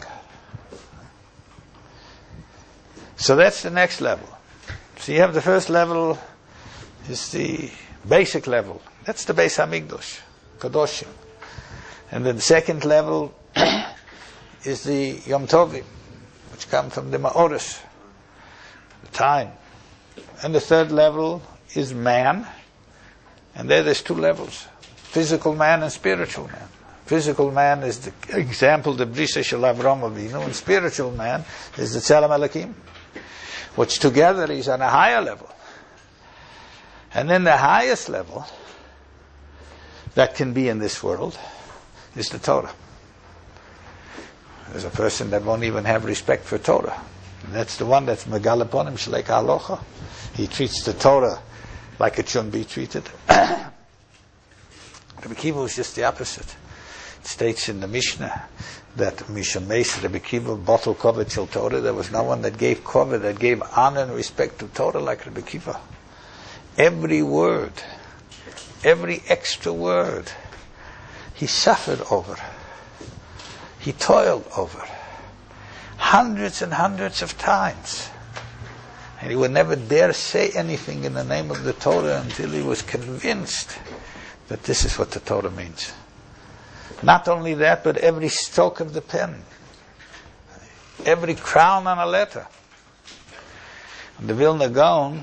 So that's the next level. So you have the first level, is the basic level. That's the Beis Hamikdash, Kadoshim. And then the second level is the Yom Tovim, which come from the Ma'oris, the time. And the third level is man. And there's two levels, physical man and spiritual man. Physical man is the example, the Brisa Shel Avram Avinu, and spiritual man is the Tzelem Elokim, which together is on a higher level. And then the highest level that can be in this world is the Torah. There's a person that won't even have respect for Torah. And that's the one that's Megal upon him, Shlek Halocha. He treats the Torah like it shouldn't be treated. Rabbi Kiva was just the opposite. It states in the Mishnah that Mishameis Rabbi Kiva bottled covet till Torah. There was no one that gave covet, that gave honor and respect to Torah like Rabbi Kiva. Every word, every extra word, he suffered over. He toiled over. Hundreds and hundreds of times. And he would never dare say anything in the name of the Torah until he was convinced that this is what the Torah means. Not only that, but every stroke of the pen, every crown on a letter. The Vilna Gaon,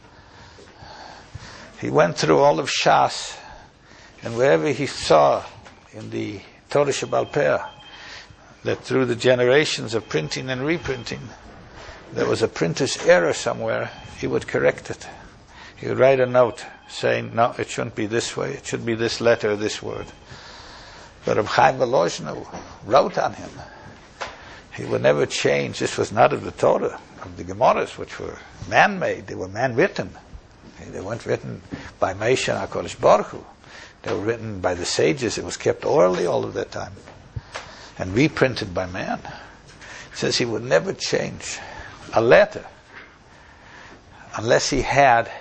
he went through all of Shas, and wherever he saw in the Torah Shebaal Peh that through the generations of printing and reprinting, there was a printer's error somewhere, he would correct it. He would write a note saying, no, it shouldn't be this way, it should be this letter or this word. But Reb Chaim Volozhiner wrote on him. He would never change. This was not of the Torah, of the Gemaras, which were man-made. They were man-written. They weren't written by Moshe and HaKadosh Baruch Hu. They were written by the sages. It was kept orally all of that time and reprinted by man. It says he would never change a letter unless he had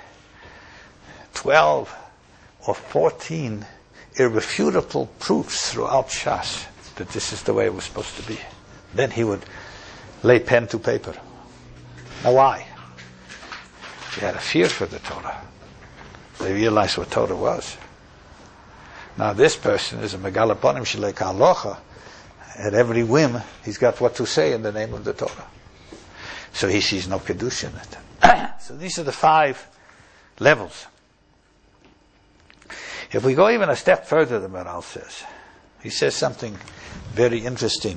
12 or 14 irrefutable proofs throughout Shas that this is the way it was supposed to be. Then he would lay pen to paper. Now why? He had a fear for the Torah. They realized what Torah was. Now this person is a Megalaponim Shlek Halocha, at every whim, he's got what to say in the name of the Torah. So he sees no Kedusha in it. So these are the 5 levels. If we go even a step further, the Maharal says, he says something very interesting.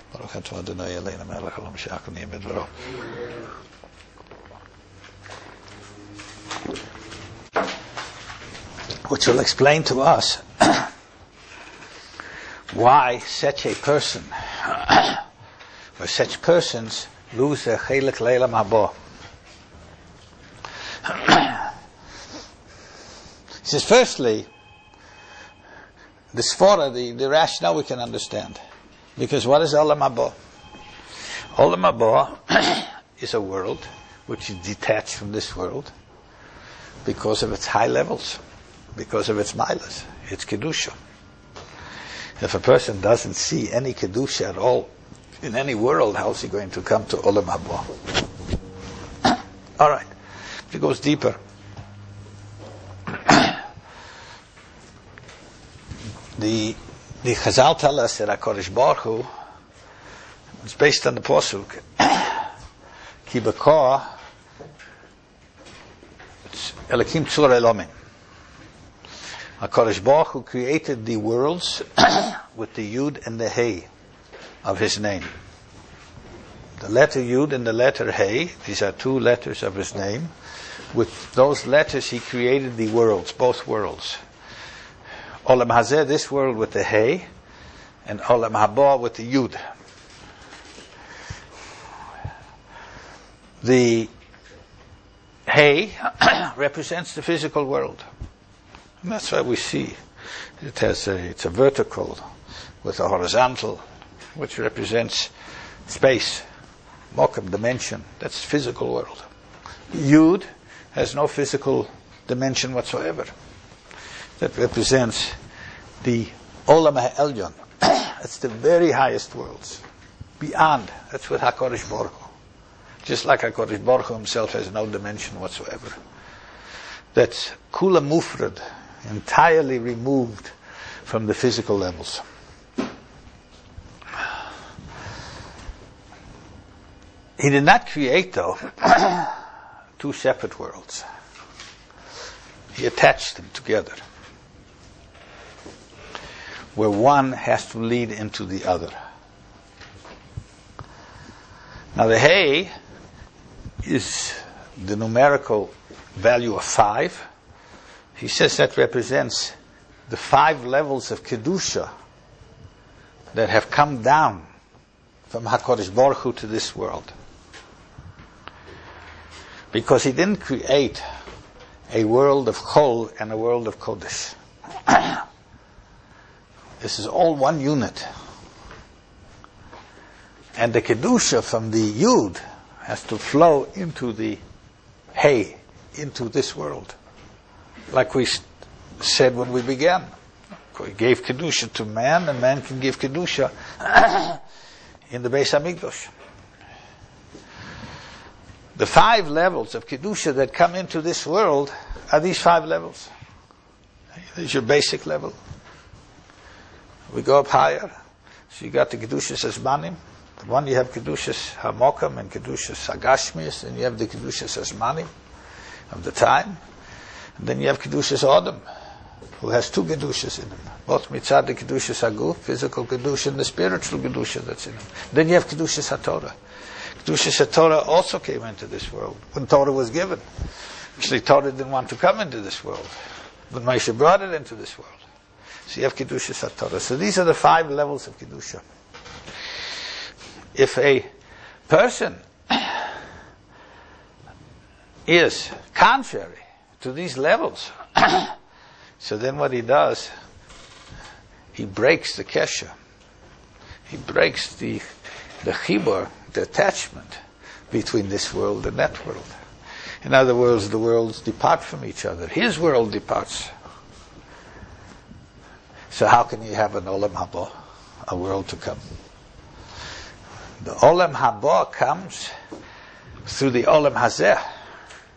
Which will explain to us why such a person, or such persons, lose their chelik leilam haba. He says, firstly, the svara, the rationale we can understand. Because what is Olam Haba? Olam Haba is a world which is detached from this world because of its high levels, because of its milas, its Kedusha. If a person doesn't see any Kedusha at all in any world, how is he going to come to Olam Haba? All right. If it goes deeper, the Chazal tell us that HaKadosh Baruch Hu, it's based on the Pasuk, Ki B'Koah Elokim Tzur Elomin. HaKadosh Baruch Hu created the worlds with the Yud and the Hey of His name. The letter Yud and the letter Hey, these are 2 letters of His name. With those letters He created the worlds, both worlds. Olam Hazeh, this world with the Hey, and Olam Haba with the Yud. The Hey represents the physical world. And that's why we see it's a vertical with a horizontal, which represents space, Mokum, dimension. That's the physical world. Yud has no physical dimension whatsoever. That represents the Olam HaElyon. That's the very highest worlds. Beyond. That's what HaKadosh Baruch Hu. Just like HaKadosh Baruch Hu himself has no dimension whatsoever. That's Kula Mufrad, entirely removed from the physical levels. He did not create, though, 2 separate worlds. He attached them together, where one has to lead into the other. Now the Hey is the numerical value of 5. He says that represents the 5 levels of Kedusha that have come down from HaKadosh Baruch Hu to this world. Because He didn't create a world of Chol and a world of Kodesh. This is all one unit. And the Kedusha from the Yud has to flow into the Hey, into this world. Like we said when we began. We gave Kedusha to man, and man can give Kedusha in the Beis HaMikdash. The 5 levels of Kedusha that come into this world are these 5 levels. There's your basic level. We go up higher. So you got the Kedushas Azmanim. One, you have Kedushas HaMokam and Kedushas HaGashmias, and you have the Kedushas Azmanim of the time. And then you have Kedushas Adam, who has 2 Kedushas in him. Both Mitzad the Kedushas HaGuf, physical Kedusha, and the spiritual Kedusha that's in him. Then you have Kedushas HaTorah. Kedushas HaTorah also came into this world when Torah was given. Actually, Torah didn't want to come into this world, but Moshe brought it into this world. So you have Kedushas HaTorah. So these are the 5 levels of Kedusha. If a person is contrary to these levels, so then what he does, he breaks the kesher. He breaks the chibur, the attachment between this world and that world. In other words, the worlds depart from each other. His world departs. So how can you have an Olam Haba, a world to come? The Olam Haba comes through the Olam Hazeh.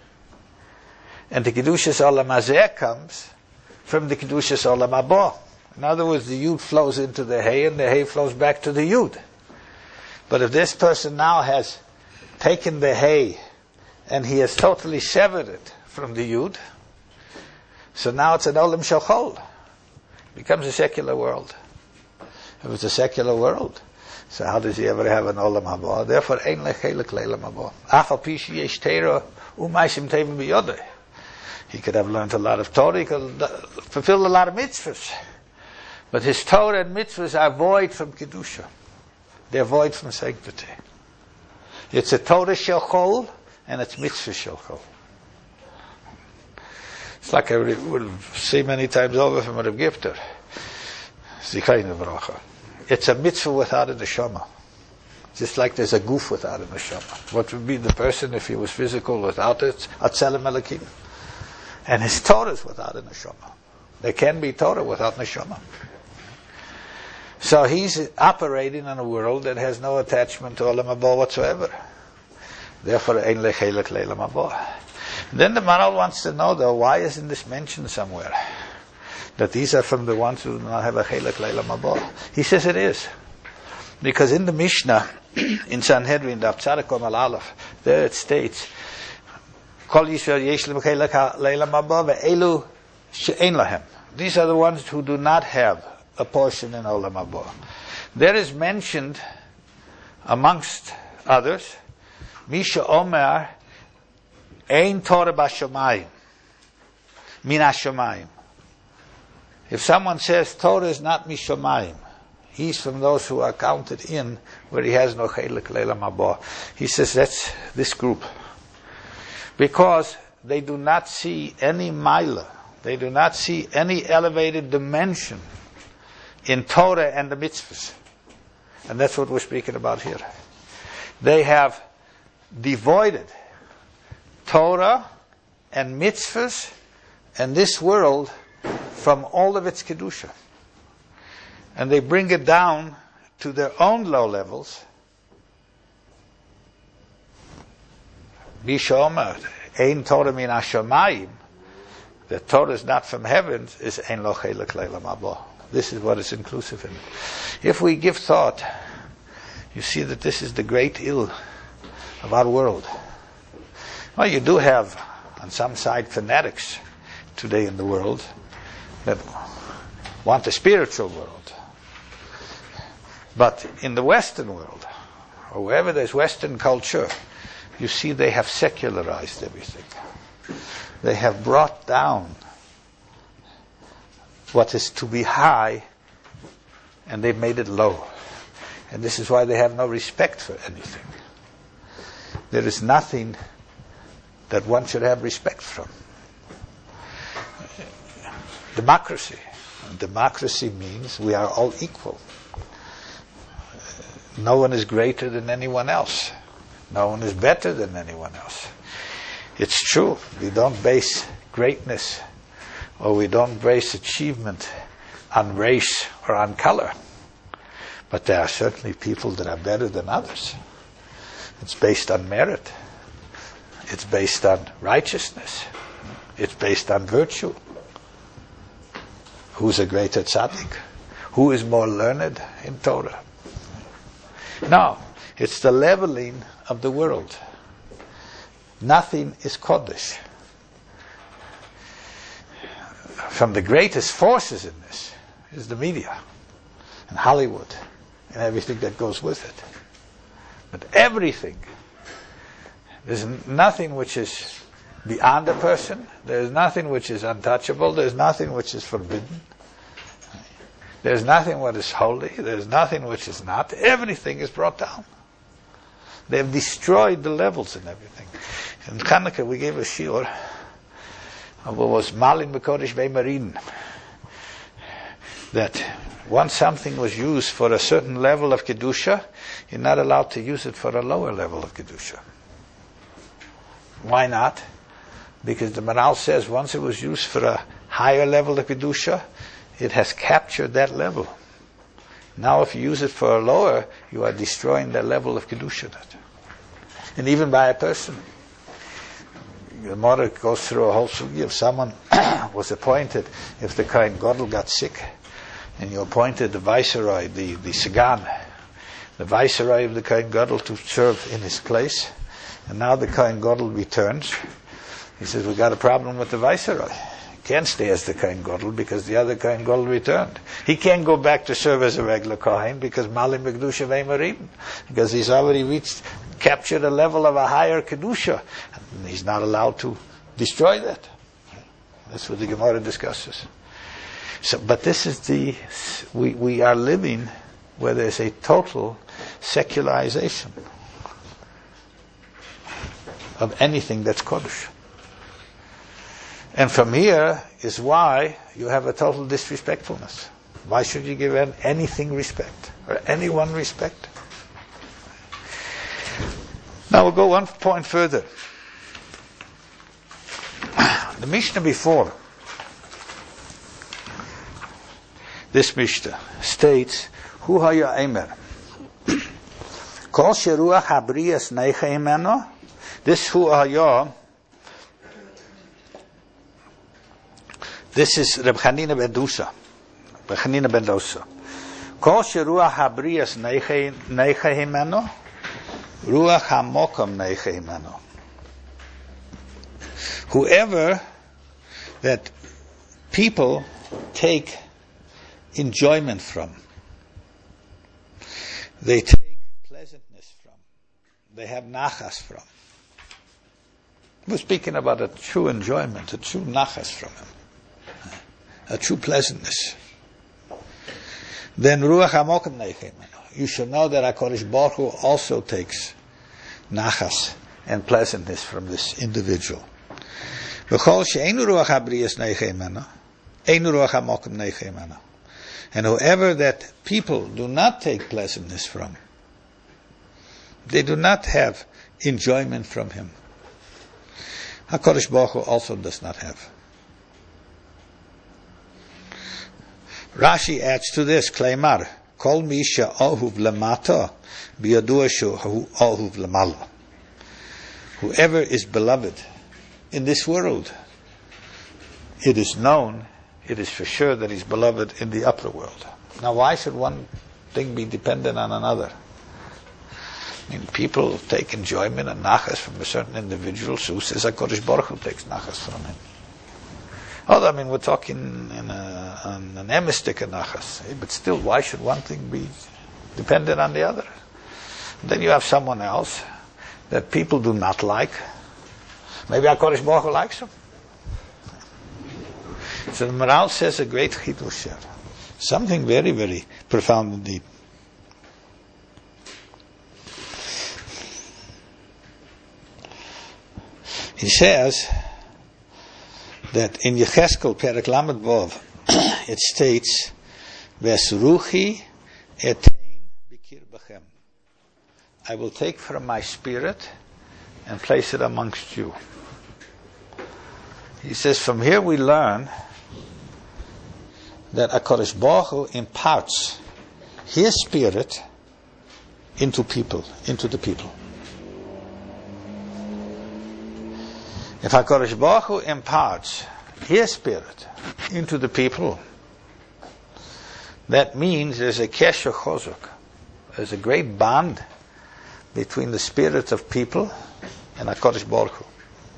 And the Kedushas Olam Hazeh comes from the Kedushas Olam Haba. In other words, the Yud flows into the Hay and the Hay flows back to the Yud. But if this person now has taken the Hay and he has totally severed it from the Yud, so now it's an Olam Shel Chol. It becomes a secular world. If it's a secular world, so how does he ever have an Olam Haba? Therefore, Ein Lechelek Leilam Haba. Achal Pi Sheyesh Teira U'Maisim Tevim B'Yodei. He could have learned a lot of Torah, he could fulfill a lot of mitzvahs. But his Torah and mitzvahs are void from Kedusha. They're void from sanctity. It's a Torah Shel Chol and it's mitzvah Shel Chol. It's like I will say many times over from Rav Gifter. Zikayin Bracha. It's a mitzvah without a neshama. Just like there's a goof without a neshama. What would be the person if he was physical without it? Atzelem Elokim. And his Torah is without a neshama. There can be Torah without neshama. So he's operating in a world that has no attachment to Olam Haba whatsoever. Therefore, Ein Lechelek Leilam Haba. Then the Maharal wants to know, though, why isn't this mentioned somewhere? That these are from the ones who do not have a Chelek Leilam Haba. He says it is. Because in the Mishnah, in Sanhedrin, the Daf Tzaddik Omal Aleph, there it states, Kol Yisrael yesh lem Chelek Leilam Haba ve'elu she'ein lahem. These are the ones who do not have a portion in Olam Haba. There is mentioned, amongst others, Misha Omer, Ein Torah b'Shamayim, Min HaShamayim. If someone says Torah is not Mishamayim, he's from those who are counted in where he has no Chelek Leilam Haba. He says that's this group. Because they do not see any Maila, they do not see any elevated dimension in Torah and the mitzvahs. And that's what we're speaking about here. They have devoided Torah and mitzvahs and this world from all of its Kedusha. And they bring it down to their own low levels. Bishomer, Ein Torah Min HaShamayim, the Torah is not from heaven, is Ein Lo Chelek Leilam Haba. This is what is inclusive in it. If we give thought, you see that this is the great ill of our world. Well, you do have on some side fanatics today in the world that want a spiritual world. But in the Western world, or wherever there's Western culture, you see they have secularized everything. They have brought down what is to be high, and they've made it low. And this is why they have no respect for anything. There is nothing that one should have respect from. Democracy. Democracy means we are all equal. No one is greater than anyone else. No one is better than anyone else. It's true, we don't base greatness or we don't base achievement on race or on color. But there are certainly people that are better than others. It's based on merit. It's based on righteousness. It's based on virtue. Who's a greater tzaddik? Who is more learned in Torah? No, it's the leveling of the world. Nothing is Kodesh. From the greatest forces in this is the media and Hollywood and everything that goes with it. But everything, there's nothing which is beyond a person, there's nothing which is untouchable, there's nothing which is forbidden, there's nothing what is holy, there's nothing which is not. Everything is brought down. They have destroyed the levels and everything. In Chanukah we gave a shiur of what was Malin B'Kodesh V'Marin, that once something was used for a certain level of Kedusha, you're not allowed to use it for a lower level of Kedusha. Why not? Because the Maharal says once it was used for a higher level of Kedusha, it has captured that level. Now if you use it for a lower, you are destroying that level of Kedusha. And even by a person. The Gemara goes through a whole sugi. If someone was appointed, if the Kohen Gadol got sick, and you appointed the viceroy, the Sagan, the viceroy of the Kohen Gadol, to serve in his place, and now the Kohen Gadol returns. He says, we got a problem with the viceroy. He can't stay as the Kohen Gadol because the other Kohen Gadol returned. He can't go back to serve as a regular Kohen because Malim Kedusha Veimarim, because he's already captured a level of a higher Kedusha. And he's not allowed to destroy that. That's what the Gemara discusses. So, but this is we are living where there's a total secularization of anything that's Kodesh. And from here is why you have a total disrespectfulness. Why should you give anything respect, or anyone respect? Now we'll go one point further. The Mishnah before this Mishnah states, Hu haya emer, Kol sheruach habriyas neicha imeno. This Hu haya, this is Reb Chanina ben Dosa. Reb Chanina ben Dosa. Kol sheruach habriyas neicha imeno, ruach hamokom neicha imeno. Whoever that people take enjoyment from, they take pleasantness from, they have nachas from. We're speaking about a true enjoyment, a true nachas from him, a true pleasantness. Then ruach hamokim neicha imeno. You should know that HaKadosh Baruch Hu also takes nachas and pleasantness from this individual. And whoever that people do not take pleasantness from, they do not have enjoyment from him, HaKadosh Baruch Hu also does not have. Rashi adds to this, Kleimar, Kol Misha Ohuv Lamata, Biyadua Shu Ohuv Lamala. Whoever is beloved in this world, it is known, it is for sure that he's beloved in the upper world. Now why should one thing be dependent on another? I mean, people take enjoyment and nachas from a certain individual, so who says HaKadosh Baruch Hu takes nachas from him? Although, I mean, we're talking on an emistic nachas, but still, why should one thing be dependent on the other? Then you have someone else that people do not like. Maybe HaKadosh Baruch Hu likes him. So the Maral says a great chidush here. Something very, very profound indeed. He says that in Yecheskel Perek Lamed Vov it states, Vesruchi etein bikir bachem. I will take from my spirit and place it amongst you. He says, from here we learn that HaKadosh Baruch Hu imparts His spirit into the people. If HaKadosh Baruch Hu imparts His spirit into the people, that means there's a kesher chozuk. There's a great bond between the spirits of people and HaKadosh Baruch Hu.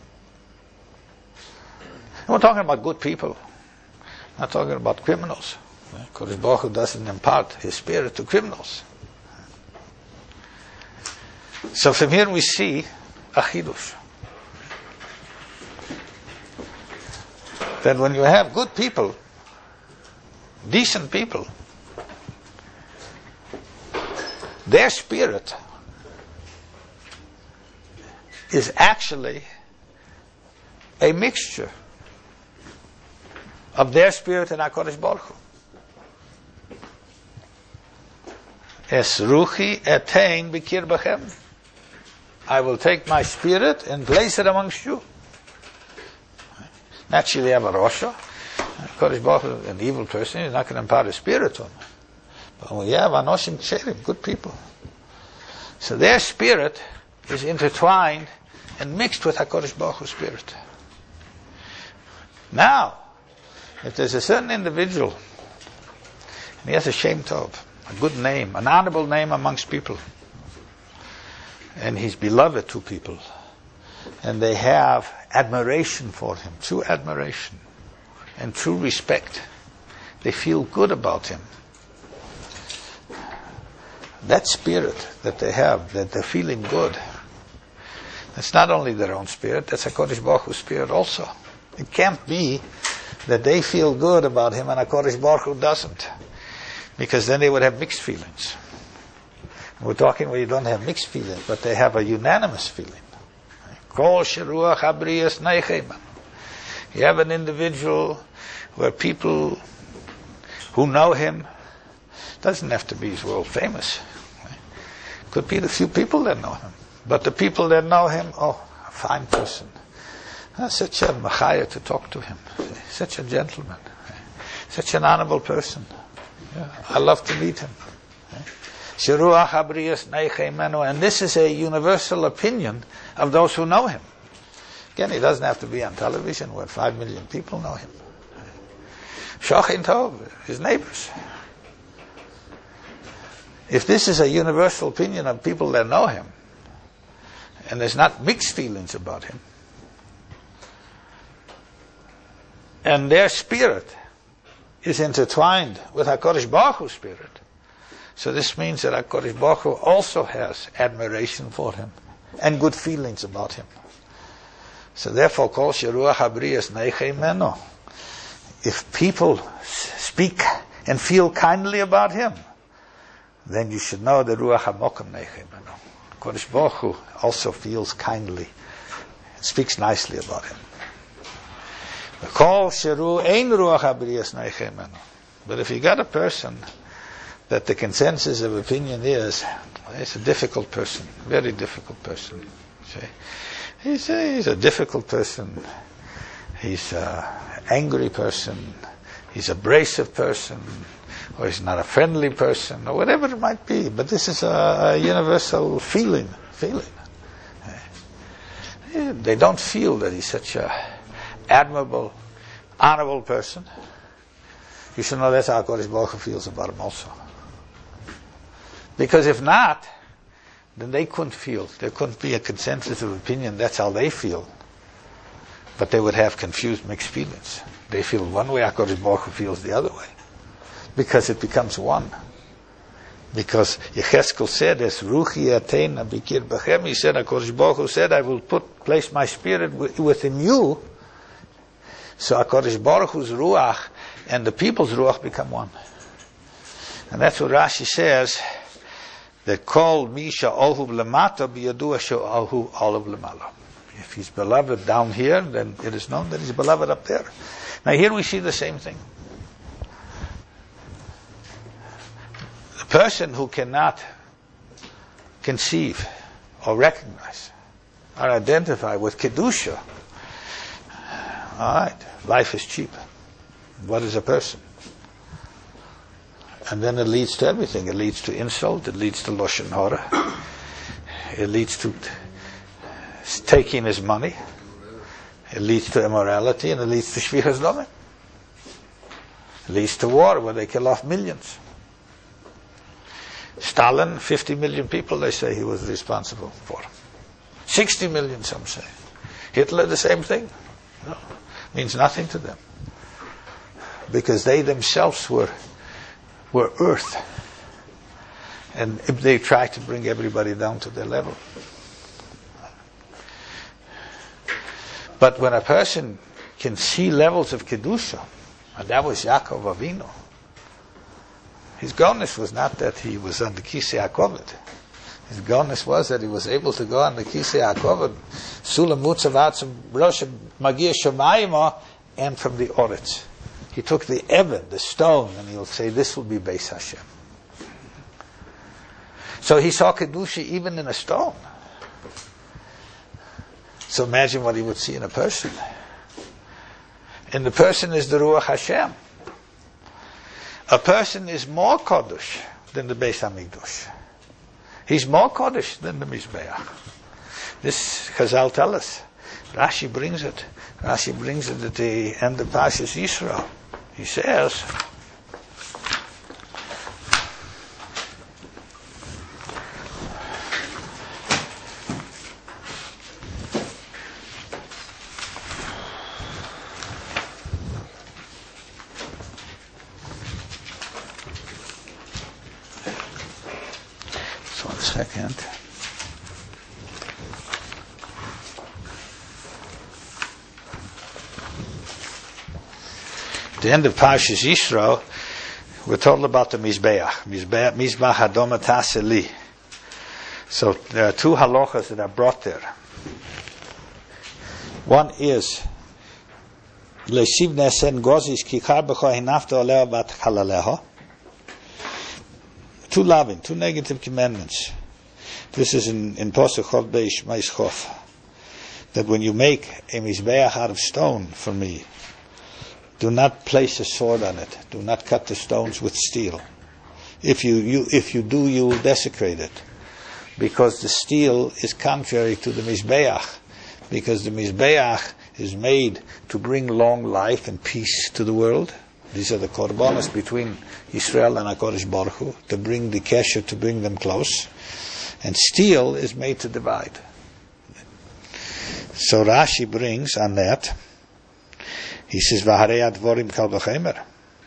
And we're talking about good people, not talking about criminals. HaKadosh Baruch Hu doesn't impart His spirit to criminals. So from here we see a chidush. That when you have good people, decent people, their spirit is actually a mixture of their spirit and HaKadosh Baruch Hu. Es ruchi etein bikir bachem. I will take my spirit and place it amongst you. Naturally, you have a Rasha. HaKadosh Baruch Hu, an evil person, he's not going to impart his spirit on him. But we have Anoshim Ksherim, good people. So their spirit is intertwined and mixed with HaKadosh Baruch Hu's spirit. Now, if there's a certain individual And he has a Shem Tov, a good name, an honorable name amongst people. And he's beloved to people. And they have admiration for him, true admiration and true respect. They feel good about him. That spirit that they have, that they're feeling good, that's not only their own spirit, that's HaKadosh Baruch Hu's spirit also. It can't be that they feel good about him and HaKadosh Baruch Hu doesn't. Because then they would have mixed feelings. We're talking where you don't have mixed feelings, but they have a unanimous feeling. You have an individual where people who know him, doesn't have to be he's world famous. Could be the few people that know him. But the people that know him, oh, a fine person. Such a machaya to talk to him. Such a gentleman. Such an honorable person. I love to meet him. And this is a universal opinion of those who know him. Again, he doesn't have to be on television where 5 million people know him. Shochin Tov, his neighbors. If this is a universal opinion of people that know him, and there's not mixed feelings about him, and their spirit is intertwined with HaKadosh Baruch Hu's spirit, so this means that HaKadosh Baruch Hu also has admiration for him and good feelings about him. So therefore, Kol Sheruach Habriyas Neichei Meno. If people speak and feel kindly about him, then you should know that Ruach HaMokum Neichei Meno. HaKadosh Baruch Hu also feels kindly, speaks nicely about him. Kol Sheru Ein Ruach Habriyas Neichei Meno. But if you got a person that the consensus of opinion is, he's a difficult person, very difficult person. He's a difficult person. He's an angry person. He's an abrasive person. Or he's not a friendly person. Or whatever it might be. But this is a universal feeling. They don't feel that he's such a admirable, honorable person. You should know that's how HaKadosh Baruch Hu feels about him also. Because if not, then they couldn't feel. There couldn't be a consensus of opinion. That's how they feel. But they would have confused, mixed feelings. They feel one way, HaKadosh Baruch Hu feels the other way. Because it becomes one. Because Yecheskel said, "Es ruchi ateina bikir bachem." He said, HaKadosh Baruch Hu said, "I will place my spirit within you." So HaKadosh Baruch Hu's ruach and the people's ruach become one. And that's what Rashi says. That called Misha Olhu Lamata Biyadua Olhu Olav Lamala. If he's beloved down here, then it is known that he's beloved up there. Now here we see the same thing. The person who cannot conceive or recognize or identify with Kedusha, alright, life is cheap. What is a person? And then it leads to everything. It leads to insult. It leads to Lashon Hara. It leads to taking his money. It leads to immorality, and it leads to Shvichas Damim. It leads to war, where they kill off millions. Stalin, 50 million people, they say he was responsible for. 60 million, some say. Hitler, the same thing. No, means nothing to them. Because they themselves were earth. And they try to bring everybody down to their level. But when a person can see levels of Kedusha, and that was Yaakov Avinu, his godness was not that he was on the Kisei HaKovod. His godness was that he was able to go on the Kisei HaKovod, Sulam Mutzav Atzim Rosh Magia Shemayim, and from the Oretz. He took the Evan, the stone, and he'll say, this will be Beis Hashem. So he saw Kedusha even in a stone. So imagine what he would see in a person. And the person is the Ruach Hashem. A person is more Kodesh than the Beis HaMikdash. He's more Kodesh than the Mizbeach. This Chazal tell us. Rashi brings it. Rashi brings it at the end of Parshas Yisro. He says, second. At the end of Parshas Yisro, we're told about the Mizbeach. Mizbeach Hadom Taseli. So there are two halachas that are brought there. One is Leisiv Nesen Gozis Kikar B'cho Hinafta Oleo Vat Halaleho. Two lavin, two negative commandments. This is in Posach Chov Beish Mais Chof. That when you make a Mizbeach out of stone for me, do not place a sword on it. Do not cut the stones with steel. If you do, you will desecrate it. Because the steel is contrary to the Mizbeach. Because the Mizbeach is made to bring long life and peace to the world. These are the korbanos between Israel and HaKadosh Baruch Hu, to bring the kesher, to bring them close. And steel is made to divide. So Rashi brings on that, he says, V'harei advorim kal v'chemer.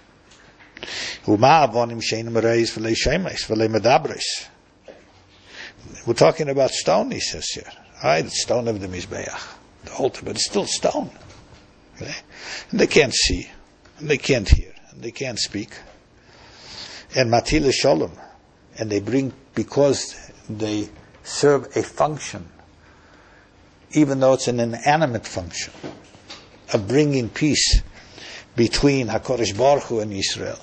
U'ma avonim she'enim reis v'lei shemes, v'lei medabres. We're talking about stone, he says here. Alright, the stone of the Mizbeach, the altar, but it's still stone. Okay? And they can't see, and they can't hear, and they can't speak. And Matile Shalom, and they bring, because they serve a function, even though it's an inanimate function, of bringing peace between HaKadosh Baruch Hu and Israel.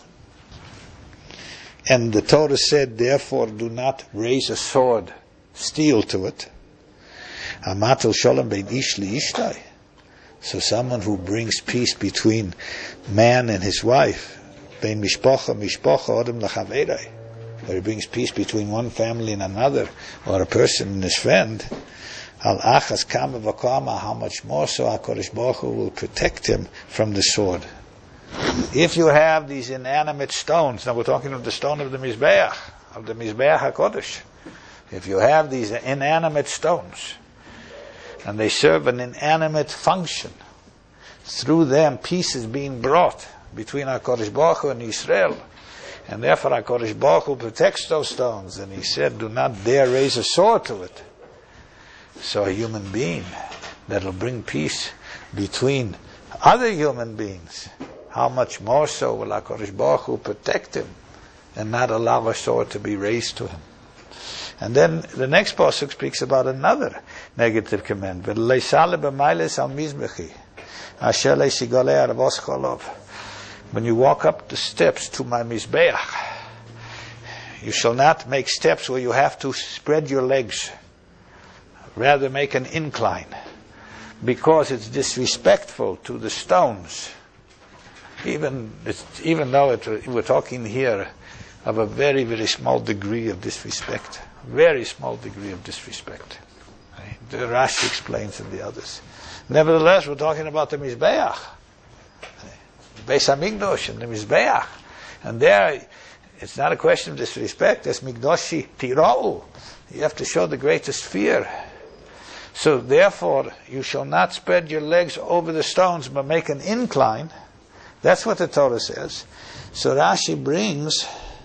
And the Torah said, therefore, do not raise a sword, steel to it. Amatul Shalom bein ish li ishtai. So someone who brings peace between man and his wife, bein mishpacha odem lachaverei, where he brings peace between one family and another, or a person and his friend, Al achas kama v'kama, how much more so HaKadosh Baruch Hu will protect him from the sword. If you have these inanimate stones, now we're talking of the stone of the Mizbeach HaKadosh. If you have these inanimate stones, and they serve an inanimate function, through them peace is being brought between HaKadosh Baruch Hu and Israel. And therefore HaKadosh Baruch Hu protects those stones, and he said, do not dare raise a sword to it. So a human being that will bring peace between other human beings, how much more so will HaKadosh Baruch Hu protect him and not allow a sword to be raised to him. And then the next pasuk speaks about another negative command. When you walk up the steps to my Mizbeach, you shall not make steps where you have to spread your legs. Rather make an incline, because it's disrespectful to the stones. Even though we're talking here of a very, very small degree of disrespect. Very small degree of disrespect. Right? The Rashi explains and the others. Nevertheless, we're talking about the Mizbeach. The Beis HaMikdash and the Mizbeach. And there, it's not a question of disrespect. It's Mikdashi Tira'u. You have to show the greatest fear. So therefore, you shall not spread your legs over the stones, but make an incline. That's what the Torah says. So Rashi brings,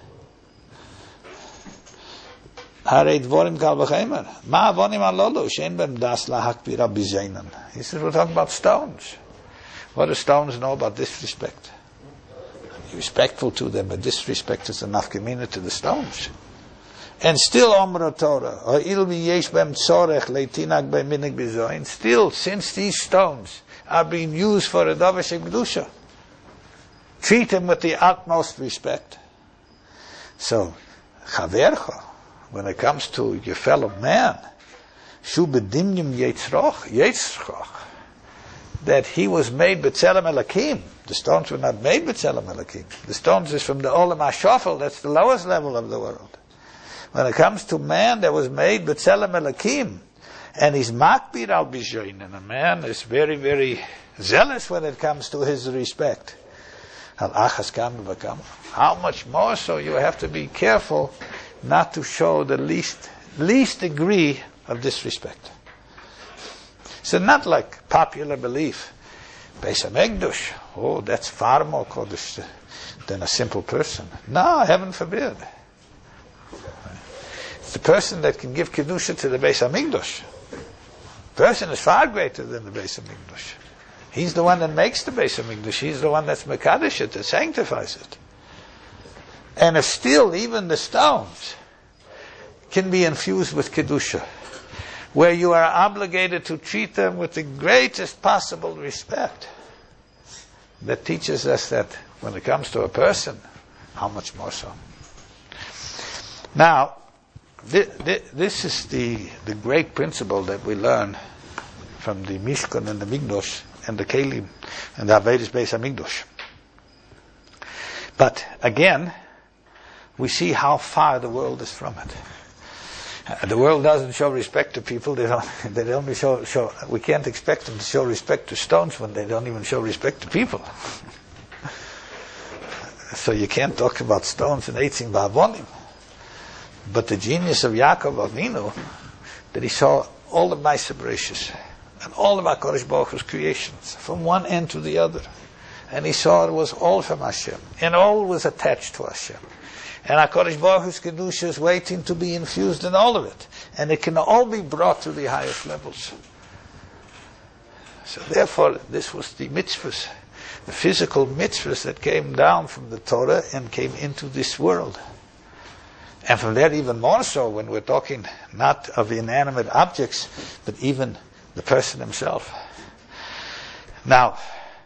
Harei dvorim kal v'chemer. Ma avonim alolu, she'en bem das lahakpira b'zeinan. He says, we're talking about stones. What do stones know about disrespect? Be respectful to them, but disrespect is enough gemina to the stones. And still, Omra Torah, and still, since these stones are being used for a Davar Kedusha, treat them with the utmost respect. So, Chavercha, when it comes to your fellow man, Shu bedimnim yetzroch, that he was made B'Tselem Elokim. The stones were not made B'Tselem Elokim. The stones is from the Olam HaShofel, that's the lowest level of the world. When it comes to man that was made B'Tselem Elokim, and he's makbir al bishoyin, and a man is very, very zealous when it comes to his respect. Al achas kam v'kam. How much more so you have to be careful not to show the least degree of disrespect. So not like popular belief. Beis HaMikdash, oh, that's far more kodesh than a simple person. No, heaven forbid. the person that can give Kedusha to the Beis HaMikdash. The person is far greater than the Beis HaMikdash. He's the one that makes the Beis HaMikdash. He's the one that's Mekadesh it, that sanctifies it. And if still even the stones can be infused with Kedusha, where you are obligated to treat them with the greatest possible respect, that teaches us that when it comes to a person, how much more so. Now, this is the great principle that we learn from the Mishkan and the Mikdash and the Kelim and the Avedis Beis HaMikdash. But again, we see how far the world is from it. The world doesn't show respect to people. They only show. We can't expect them to show respect to stones when they don't even show respect to people. So you can't talk about stones and eitzim ba'avonim. But the genius of Yaakov Avinu, that he saw all the Ma'aseh Bereshis and all of HaKadosh Baruch Hu's creations from one end to the other, and he saw it was all from Hashem, and all was attached to Hashem. And HaKadosh Baruch Hu's Kedusha is waiting to be infused in all of it. And it can all be brought to the highest levels. So therefore, this was the mitzvahs, the physical mitzvahs that came down from the Torah and came into this world. And from there even more so when we're talking not of inanimate objects, but even the person himself. Now,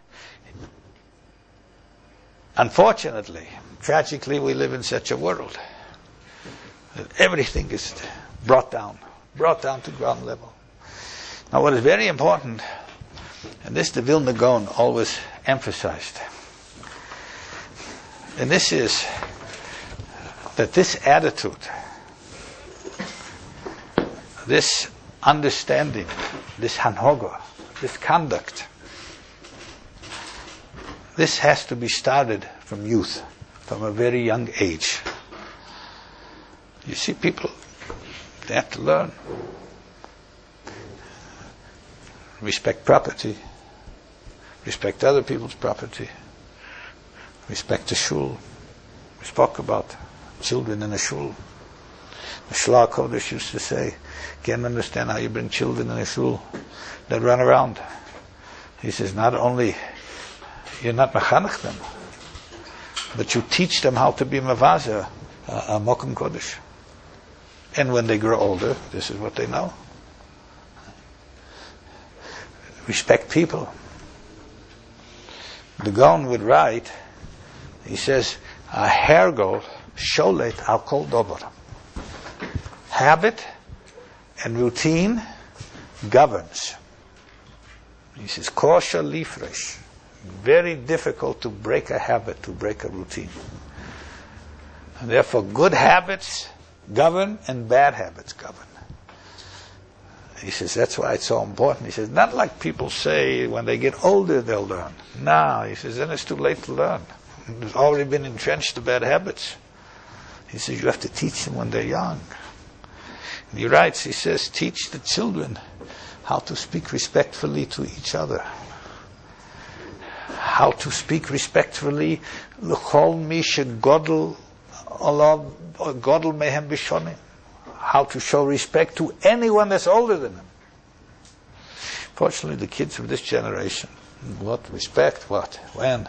unfortunately, tragically, we live in such a world that everything is brought down to ground level. Now, what is very important, and this the Vilna Gaon always emphasized, and this is that this attitude, this understanding, this hanhoga, this conduct, this has to be started from youth, from a very young age. You see, people, they have to learn. Respect property. Respect other people's property. Respect the shul. We spoke about children in a shul. The Shla Kodesh used to say, can't understand how you bring children in a shul that run around. He says, not only you're not mechanech them, but you teach them how to be mavaza, a mokum kodesh. And when they grow older, this is what they know. Respect people. The Gaon would write, he says, a hergol sholet al kol dober. Habit and routine governs. He says, kosher lifresh. Very difficult to break a habit, to break a routine. And therefore, good habits govern and bad habits govern. He says, that's why it's so important. He says, not like people say when they get older they'll learn. No, he says, then it's too late to learn. There's already been entrenched the bad habits. He says, you have to teach them when they're young. And he writes, he says, teach the children how to speak respectfully to each other. How to speak respectfully, l'chol mi shegodel olav godel mehem bishonim. How to show respect to anyone that's older than them. Fortunately, the kids of this generation, what respect? What? When?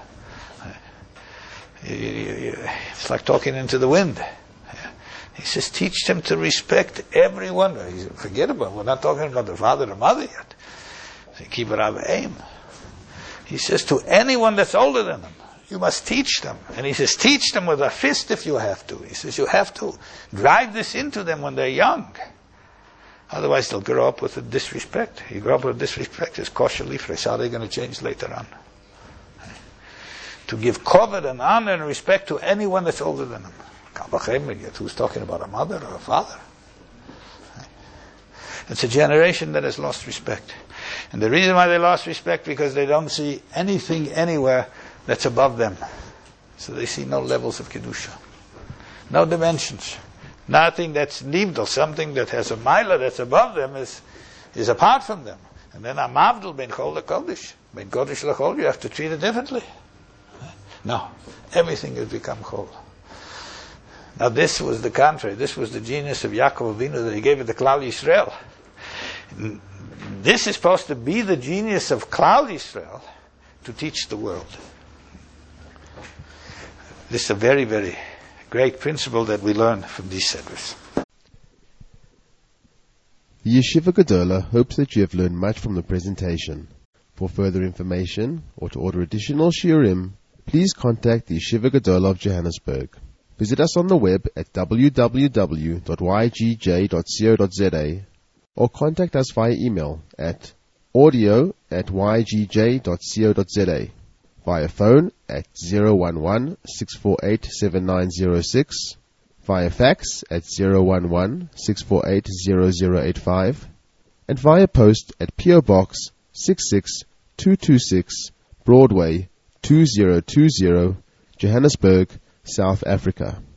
It's like talking into the wind. He says, teach them to respect everyone. Forget about it. We're not talking about the father or mother yet. So keep it out of aim. He says, to anyone that's older than them, you must teach them. And he says, teach them with a fist if you have to. He says, you have to drive this into them when they're young. Otherwise, they'll grow up with a disrespect. You grow up with disrespect, it's kosher lifresh. How are they going to change later on? To give kavod and honor and respect to anyone that's older than them. Who's talking about a mother or a father? It's a generation that has lost respect. And the reason why they lost respect, because they don't see anything anywhere that's above them. So they see no levels of Kedusha. No dimensions. Nothing that's nivdal, something that has a mila that's above them is apart from them. And then amavdal ben chol lekodesh. Ben kodesh lechol, you have to treat it differently. No. Everything has become chol. Now this was the contrary. This was the genius of Yaakov Avinu that he gave it to Klal Yisrael. This is supposed to be the genius of Klal Yisrael to teach the world. This is a very, very great principle that we learn from these seders. The Yeshiva Gedola hopes that you have learned much from the presentation. For further information or to order additional shiurim, please contact the Yeshiva Gedola of Johannesburg. Visit us on the web at www.ygj.co.za or contact us via email at audio@ygj.co.za, via phone at 011-648-7906, via fax at 011-648-0085, and via post at P.O. Box 66226, Broadway 2020, Johannesburg, South Africa.